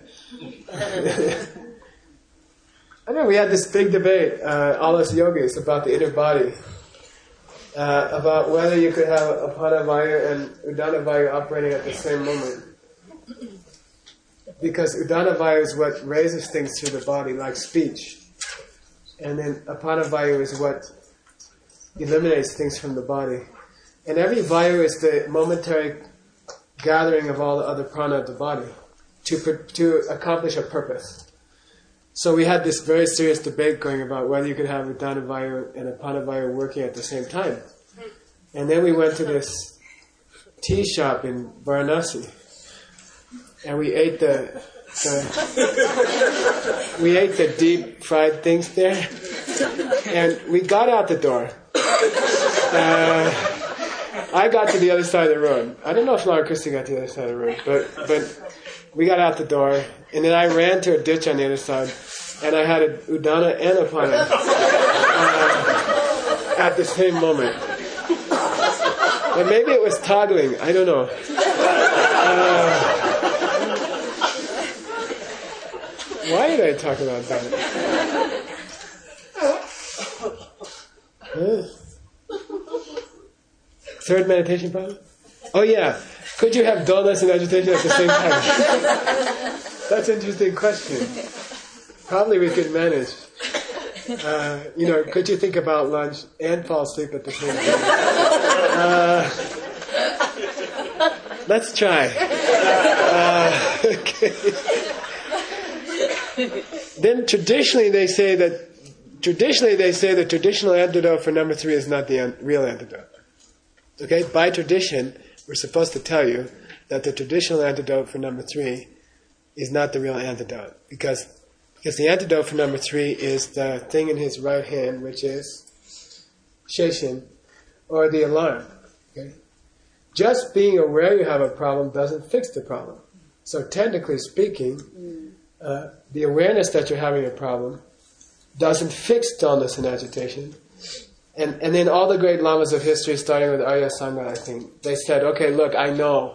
I know we had this big debate, all us yogis, about the inner body. About whether you could have Apana Vayu and Udana Vayu operating at the same moment. Because Udana Vayu is what raises things through the body, like speech. And then Apana Vayu is what eliminates things from the body. And every Vayu is the momentary gathering of all the other prana of the body to accomplish a purpose. So we had this very serious debate going about whether you could have Udana Vayu and Apana Vayu working at the same time. And then we went to this tea shop in Varanasi. And we ate the deep fried things there, and we got out the door. I got to the other side of the road. I don't know if Laura Christie got to the other side of the road, but we got out the door, and then I ran to a ditch on the other side, and I had a Udana and Apana at the same moment. But maybe it was toggling. I don't know. Why did I talk about that? Third meditation problem? Oh yeah. Could you have dullness and agitation at the same time? That's an interesting question. Probably we could manage. Could you think about lunch and fall asleep at the same time? Let's try. Okay. Then traditionally they say the traditional antidote for number 3 is not the real antidote. Okay, by tradition, we're supposed to tell you that the traditional antidote for number 3 is not the real antidote, because the antidote for number 3 is the thing in his right hand, which is Sheishin, or the alarm. Okay? Just being aware you have a problem doesn't fix the problem. So technically speaking, the awareness that you're having a problem doesn't fix dullness and agitation. And then all the great lamas of history, starting with Arya Sangha, I think, they said, okay, look, I know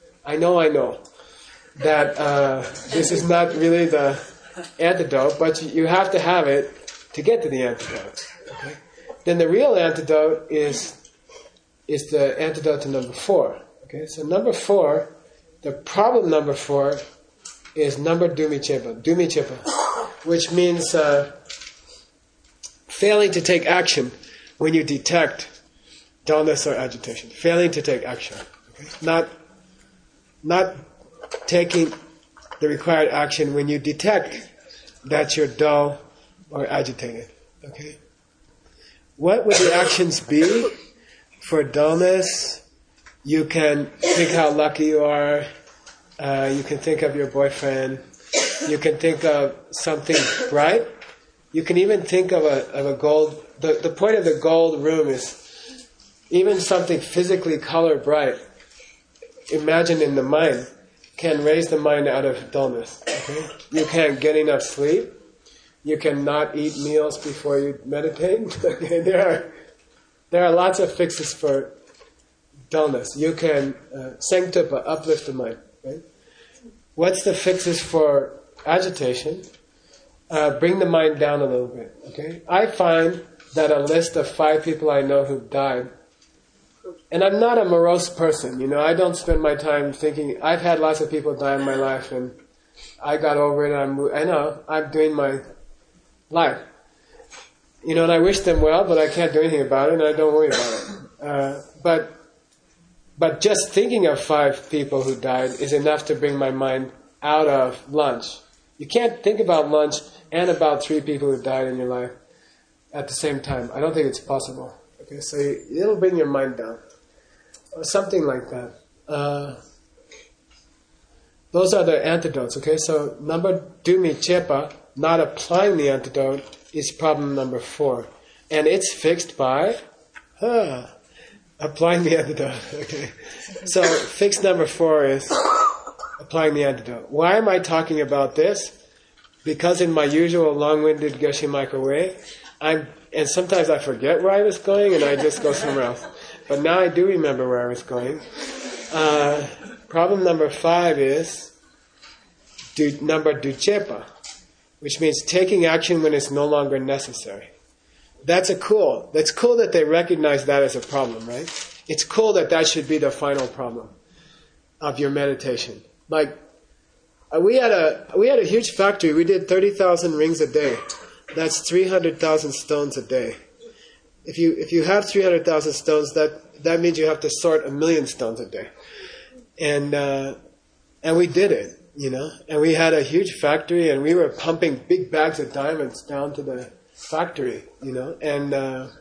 that this is not really the antidote, but you have to have it to get to the antidote. Okay? Then the real antidote is the antidote to number 4. Okay, so number 4, the problem number 4 is number dumichepa, which means failing to take action when you detect dullness or agitation. Failing to take action. Okay? Not taking the required action when you detect that you're dull or agitated. Okay? What would the actions be for dullness? You can think how lucky you are. You can think of your boyfriend. You can think of something bright. You can even think of a gold. The point of the gold room is even something physically color bright, imagined in the mind, can raise the mind out of dullness. Okay? You can't get enough sleep. You cannot eat meals before you meditate. Okay? There are lots of fixes for dullness. You can sanctupa, uplift the mind. Right? What's the fixes for agitation? Bring the mind down a little bit. Okay? I find that a list of 5 people I know who died, and I'm not a morose person, I don't spend my time thinking. I've had lots of people die in my life, and I got over it. I'm doing my life, and I wish them well, but I can't do anything about it, and I don't worry about it. But just thinking of 5 people who died is enough to bring my mind out of lunch. You can't think about lunch and about 3 people who died in your life at the same time. I don't think it's possible. Okay, so it'll bring your mind down. Or something like that. Those are the antidotes, okay? So number dumichepa, not applying the antidote, is problem number 4. And it's fixed by applying the antidote. Okay. So fix number 4 is applying the antidote. Why am I talking about this? Because in my usual long-winded Geshe-micro way, and sometimes I forget where I was going and I just go somewhere else. But now I do remember where I was going. Problem number 5 is number duchepa, which means taking action when it's no longer necessary. That's cool that they recognize that as a problem, right? It's cool that should be the final problem of your meditation. Like, we had a huge factory. We did 30,000 rings a day. That's 300,000 stones a day. If you have 300,000 stones, that means you have to sort 1,000,000 stones a day. And we did it, And we had a huge factory, and we were pumping big bags of diamonds down to the factory, And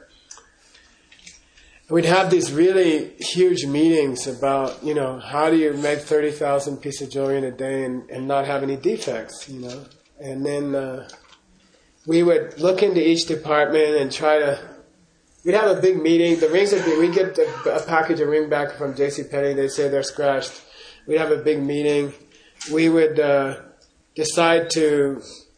we'd have these really huge meetings about, how do you make 30,000 pieces of jewelry in a day and not have any defects, And then we would look into each department and we'd have a big meeting. The rings we'd get a package of ring back from JCPenney. They'd say they're scratched. We'd have a big meeting. We would decide to,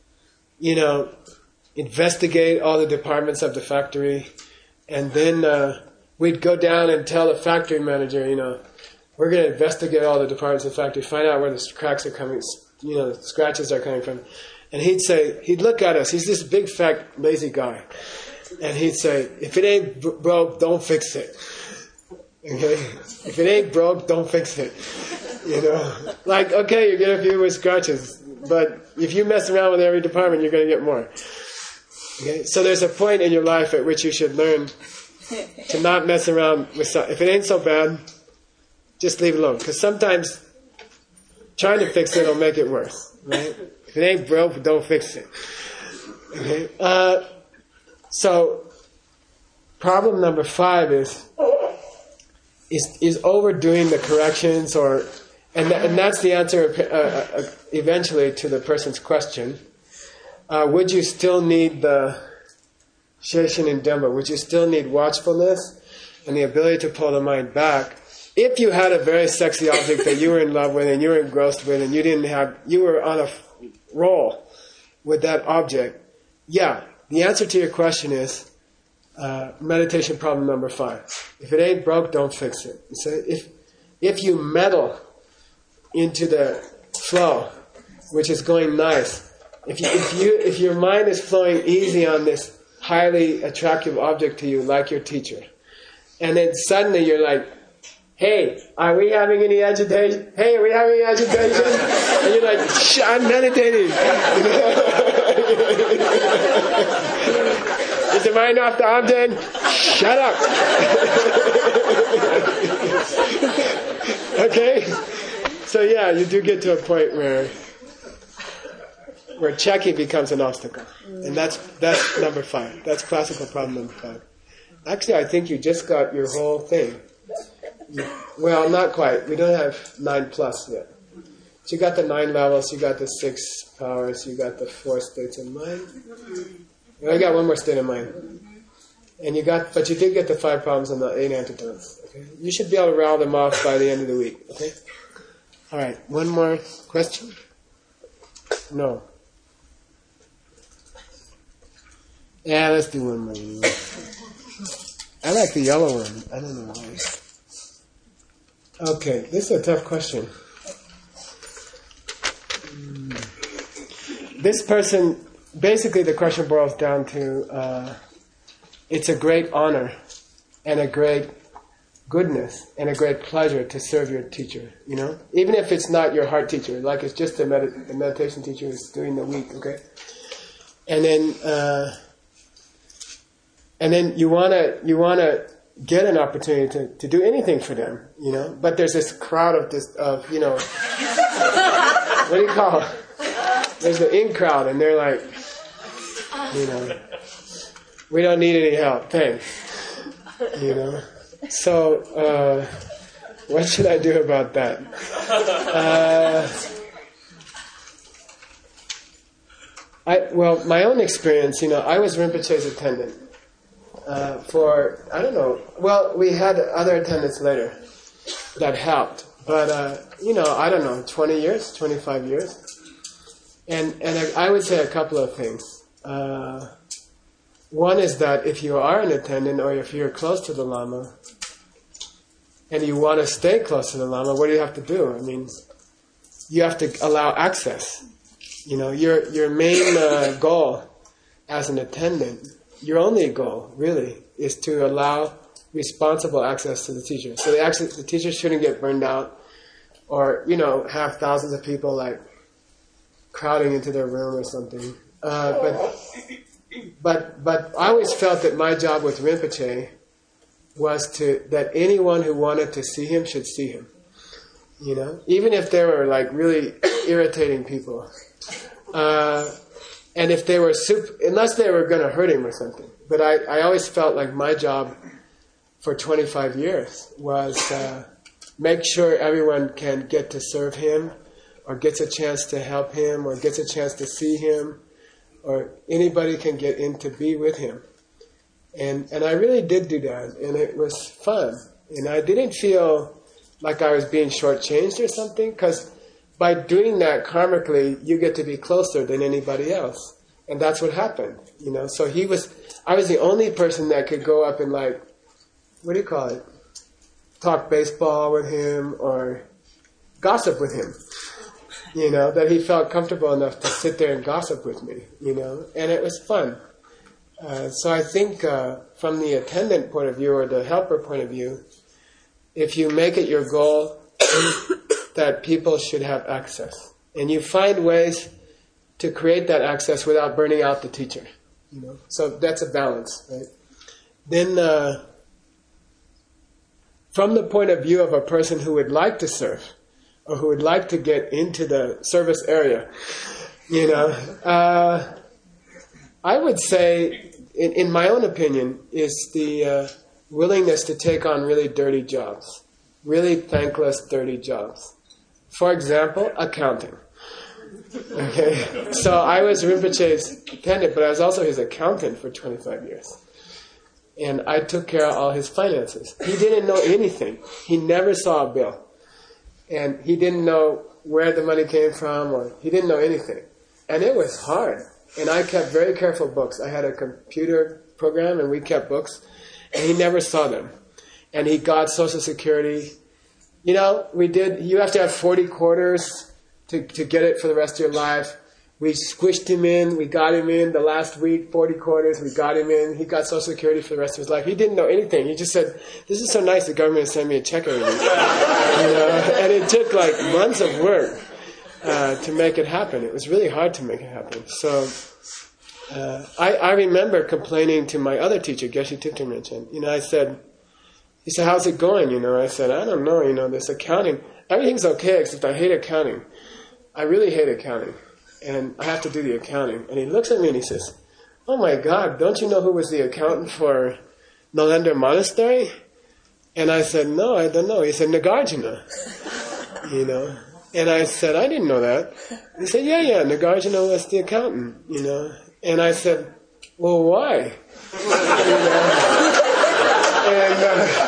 investigate all the departments of the factory. And then we'd go down and tell the factory manager, we're going to investigate all the departments of the factory, find out where the cracks are coming, the scratches are coming from. And he'd look at us. He's this big, fat, lazy guy. And he'd say, if it ain't broke, don't fix it. Okay? If it ain't broke, don't fix it. Like, okay, you get a few with scratches. But if you mess around with every department, you're going to get more. Okay? So there's a point in your life at which you should learn to not mess around with stuff. If it ain't so bad, just leave it alone. Because sometimes trying to fix it will make it worse. Right? If it ain't broke, don't fix it. Okay? So problem number 5 is overdoing the corrections, and that's the answer eventually to the person's question. Would you still need the Sheshin and Dhamma? Would you still need watchfulness and the ability to pull the mind back if you had a very sexy object that you were in love with and you were engrossed with and you were on a roll with that object? Yeah, the answer to your question is meditation problem number 5. If it ain't broke, don't fix it. So if you meddle into the flow, which is going nice, if your mind is flowing easy on this highly attractive object to you, like your teacher, and then suddenly you're like, hey, are we having any agitation? Hey, are we having any agitation? And you're like, I'm meditating. Is the mind off the object? Shut up. Okay? So yeah, you do get to a point where checking becomes an obstacle. And that's number 5. That's classical problem number 5. Actually, I think you just got your whole thing. Well, not quite. We don't have 9 plus yet. So you got the 9 levels, you got the 6 powers, you got the 4 states of mind. And I got one more state of mind. But you did get the 5 problems and the 8 antidotes. Okay? You should be able to rattle them off by the end of the week. Okay? All right. One more question? No. Yeah, let's do one more. I like the yellow one. I don't know why. Okay, this is a tough question. This person, basically the question boils down to, it's a great honor and a great goodness and a great pleasure to serve your teacher, you know? Even if it's not your heart teacher, like it's just the meditation teacher who's doing the week, okay? And then you wanna get an opportunity to do anything for them, you know? But there's this crowd what do you call it? There's the in crowd, and they're like, you know, we don't need any help, thanks. You know? So, what should I do about that? My own experience, you know, I was Rinpoche's attendant. We had other attendants later that helped, but I don't know, 20 years, 25 years, and I would say a couple of things. One is that if you are an attendant or if you're close to the Lama and you want to stay close to the Lama, what do you have to do? I mean, you have to allow access. You know, your main goal as an attendant, your only goal, really, is to allow responsible access to the teacher. So the teacher shouldn't get burned out or, you know, have thousands of people, like, crowding into their room or something. But I always felt that my job with Rinpoche was that anyone who wanted to see him should see him. You know? Even if they were, like, really irritating people. And if they were unless they were going to hurt him or something. But I always felt like my job for 25 years was make sure everyone can get to serve him or gets a chance to help him or gets a chance to see him or anybody can get in to be with him. And I really did do that, and it was fun. And I didn't feel like I was being shortchanged or something, because by doing that karmically, you get to be closer than anybody else. And that's what happened, you know. So I was the only person that could go up and, like, what do you call it? Talk baseball with him or gossip with him. You know, that he felt comfortable enough to sit there and gossip with me, you know. And it was fun. So I think from the attendant point of view or the helper point of view, if you make it your goal that people should have access, and you find ways to create that access without burning out the teacher. So that's a balance, right? Then, from the point of view of a person who would like to serve, or who would like to get into the service area, I would say, in my own opinion, is the willingness to take on really dirty jobs, really thankless, dirty jobs. For example, accounting. Okay, so I was Rinpoche's dependent, but I was also his accountant for 25 years. And I took care of all his finances. He didn't know anything. He never saw a bill. And he didn't know where the money came from, or he didn't know anything. And it was hard. And I kept very careful books. I had a computer program, and we kept books. And he never saw them. And he got Social Security. You have to have 40 quarters to get it for the rest of your life. We squished him in. We got him in the last week, 40 quarters. We got him in. He got Social Security for the rest of his life. He didn't know anything. He just said, "This is so nice. The government sent me a check every week." And it took like months of work to make it happen. It was really hard to make it happen. So I remember complaining to my other teacher, Geshe Thupten Rinchen. He said, "How's it going?" I said, "I don't know. This accounting, everything's okay except I hate accounting. I really hate accounting. And I have to do the accounting." And he looks at me and he says, "Oh my God, don't you know who was the accountant for Nalanda Monastery?" And I said, "No, I don't know." He said, "Nagarjuna." And I said, "I didn't know that." He said, yeah, Nagarjuna was the accountant, And I said, "Well, why?" And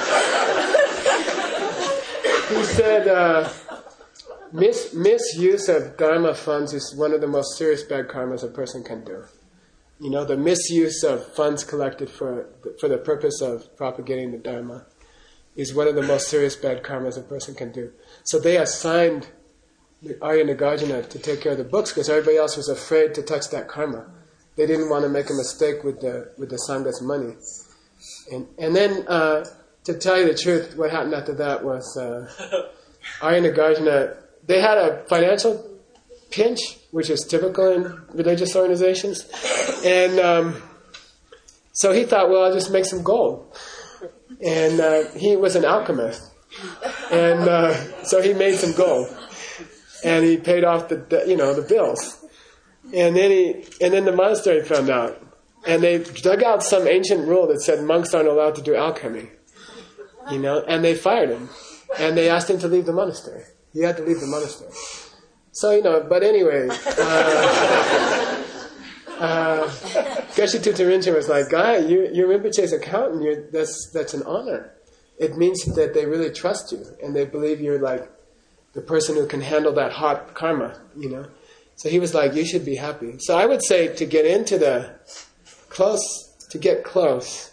he said, misuse of Dharma funds is one of the most serious bad karmas a person can do. The misuse of funds collected for the purpose of propagating the Dharma is one of the most serious bad karmas a person can do. So they assigned Arya Nagarjuna to take care of the books because everybody else was afraid to touch that karma. They didn't want to make a mistake with the Sangha's money. And then, to tell you the truth, what happened after that was Arya Nagarjuna, they had a financial pinch, which is typical in religious organizations. And so he thought, well, I'll just make some gold. And he was an alchemist. And so he made some gold. And he paid off the bills. And then the monastery found out. And they dug out some ancient rule that said monks aren't allowed to do alchemy. And they fired him. And they asked him to leave the monastery. He had to leave the monastery. So, but anyway, Geshe Thupten Rinchen was like, "Guy, you're Rinpoche's accountant. That's an honor. It means that they really trust you. And they believe you're like the person who can handle that hot karma, So he was like, "You should be happy." So I would say to get close,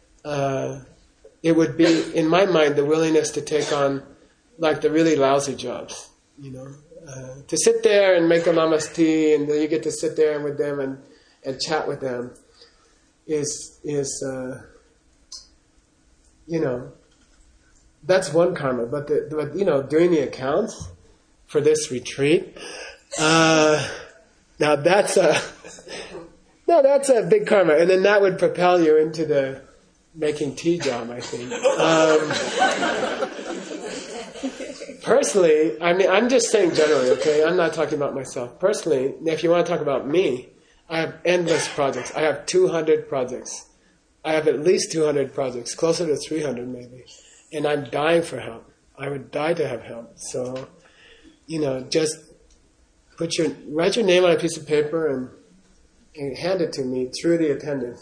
it would be, in my mind, the willingness to take on like the really lousy jobs, to sit there and make a lama's tea, and then you get to sit there with them and chat with them is that's one karma. But doing the accounts for this retreat, now that's a big karma, and then that would propel you into the making tea job, I think. Personally, I'm just saying generally, okay? I'm not talking about myself. Personally, if you want to talk about me, I have endless projects. I have 200 projects. I have at least 200 projects, closer to 300 maybe. And I'm dying for help. I would die to have help. So, just write your name on a piece of paper and hand it to me through the attendant.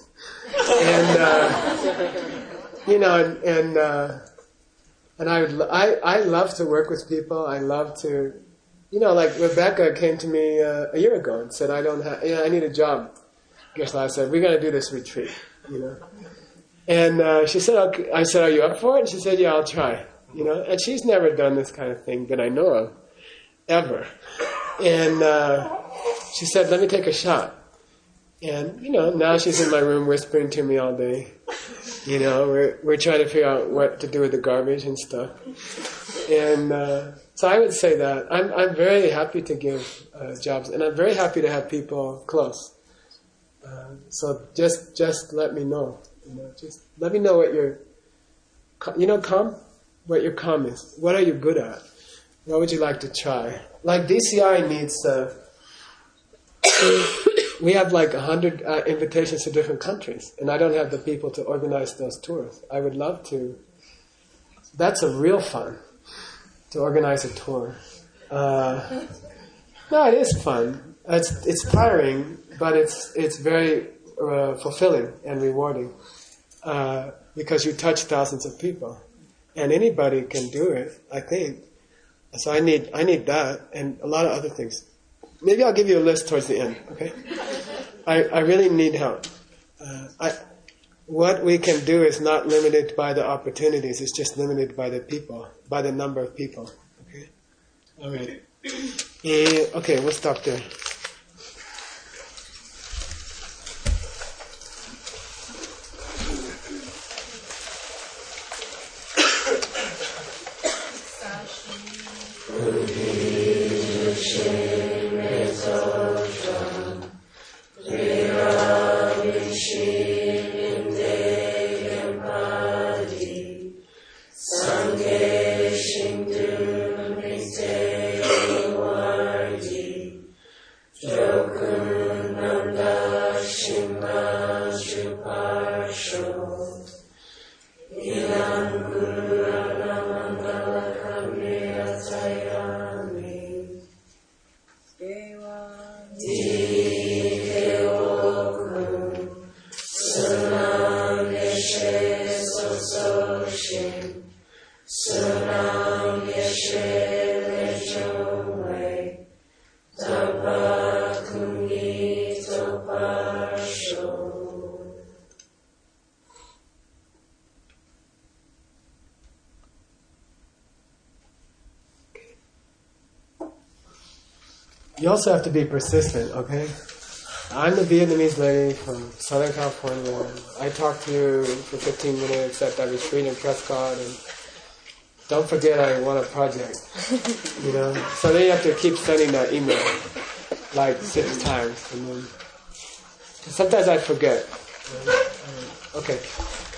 And I love to work with people. I love to, like Rebecca came to me a year ago and said, I need a job. I said, we're going to do this retreat, And she said, okay. I said, are you up for it? And she said, yeah, I'll try, And she's never done this kind of thing that I know of, ever. And she said, let me take a shot. And, now she's in my room whispering to me all day. We're trying to figure out what to do with the garbage and stuff. And so I would say that I'm very happy to give jobs, and I'm very happy to have people close. So just let me know. Just let me know what your calm. What your calm is. What are you good at? What would you like to try? Like DCI needs. We have like 100 invitations to different countries, and I don't have the people to organize those tours. I would love to. That's a real fun to organize a tour. No, it is fun. It's tiring, but it's very fulfilling and rewarding because you touch thousands of people, and anybody can do it. I think. So I need that and a lot of other things. Maybe I'll give you a list towards the end. Okay. I really need help. What we can do is not limited by the opportunities. It's just limited by the people, by the number of people. Okay. All right. Okay, we'll stop there. You also have to be persistent, okay? I'm the Vietnamese lady from Southern California. I talked to you for 15 minutes at that retreat in Prescott, and don't forget I want a project, So then you have to keep sending that email, like 6 times, and then sometimes I forget. Okay.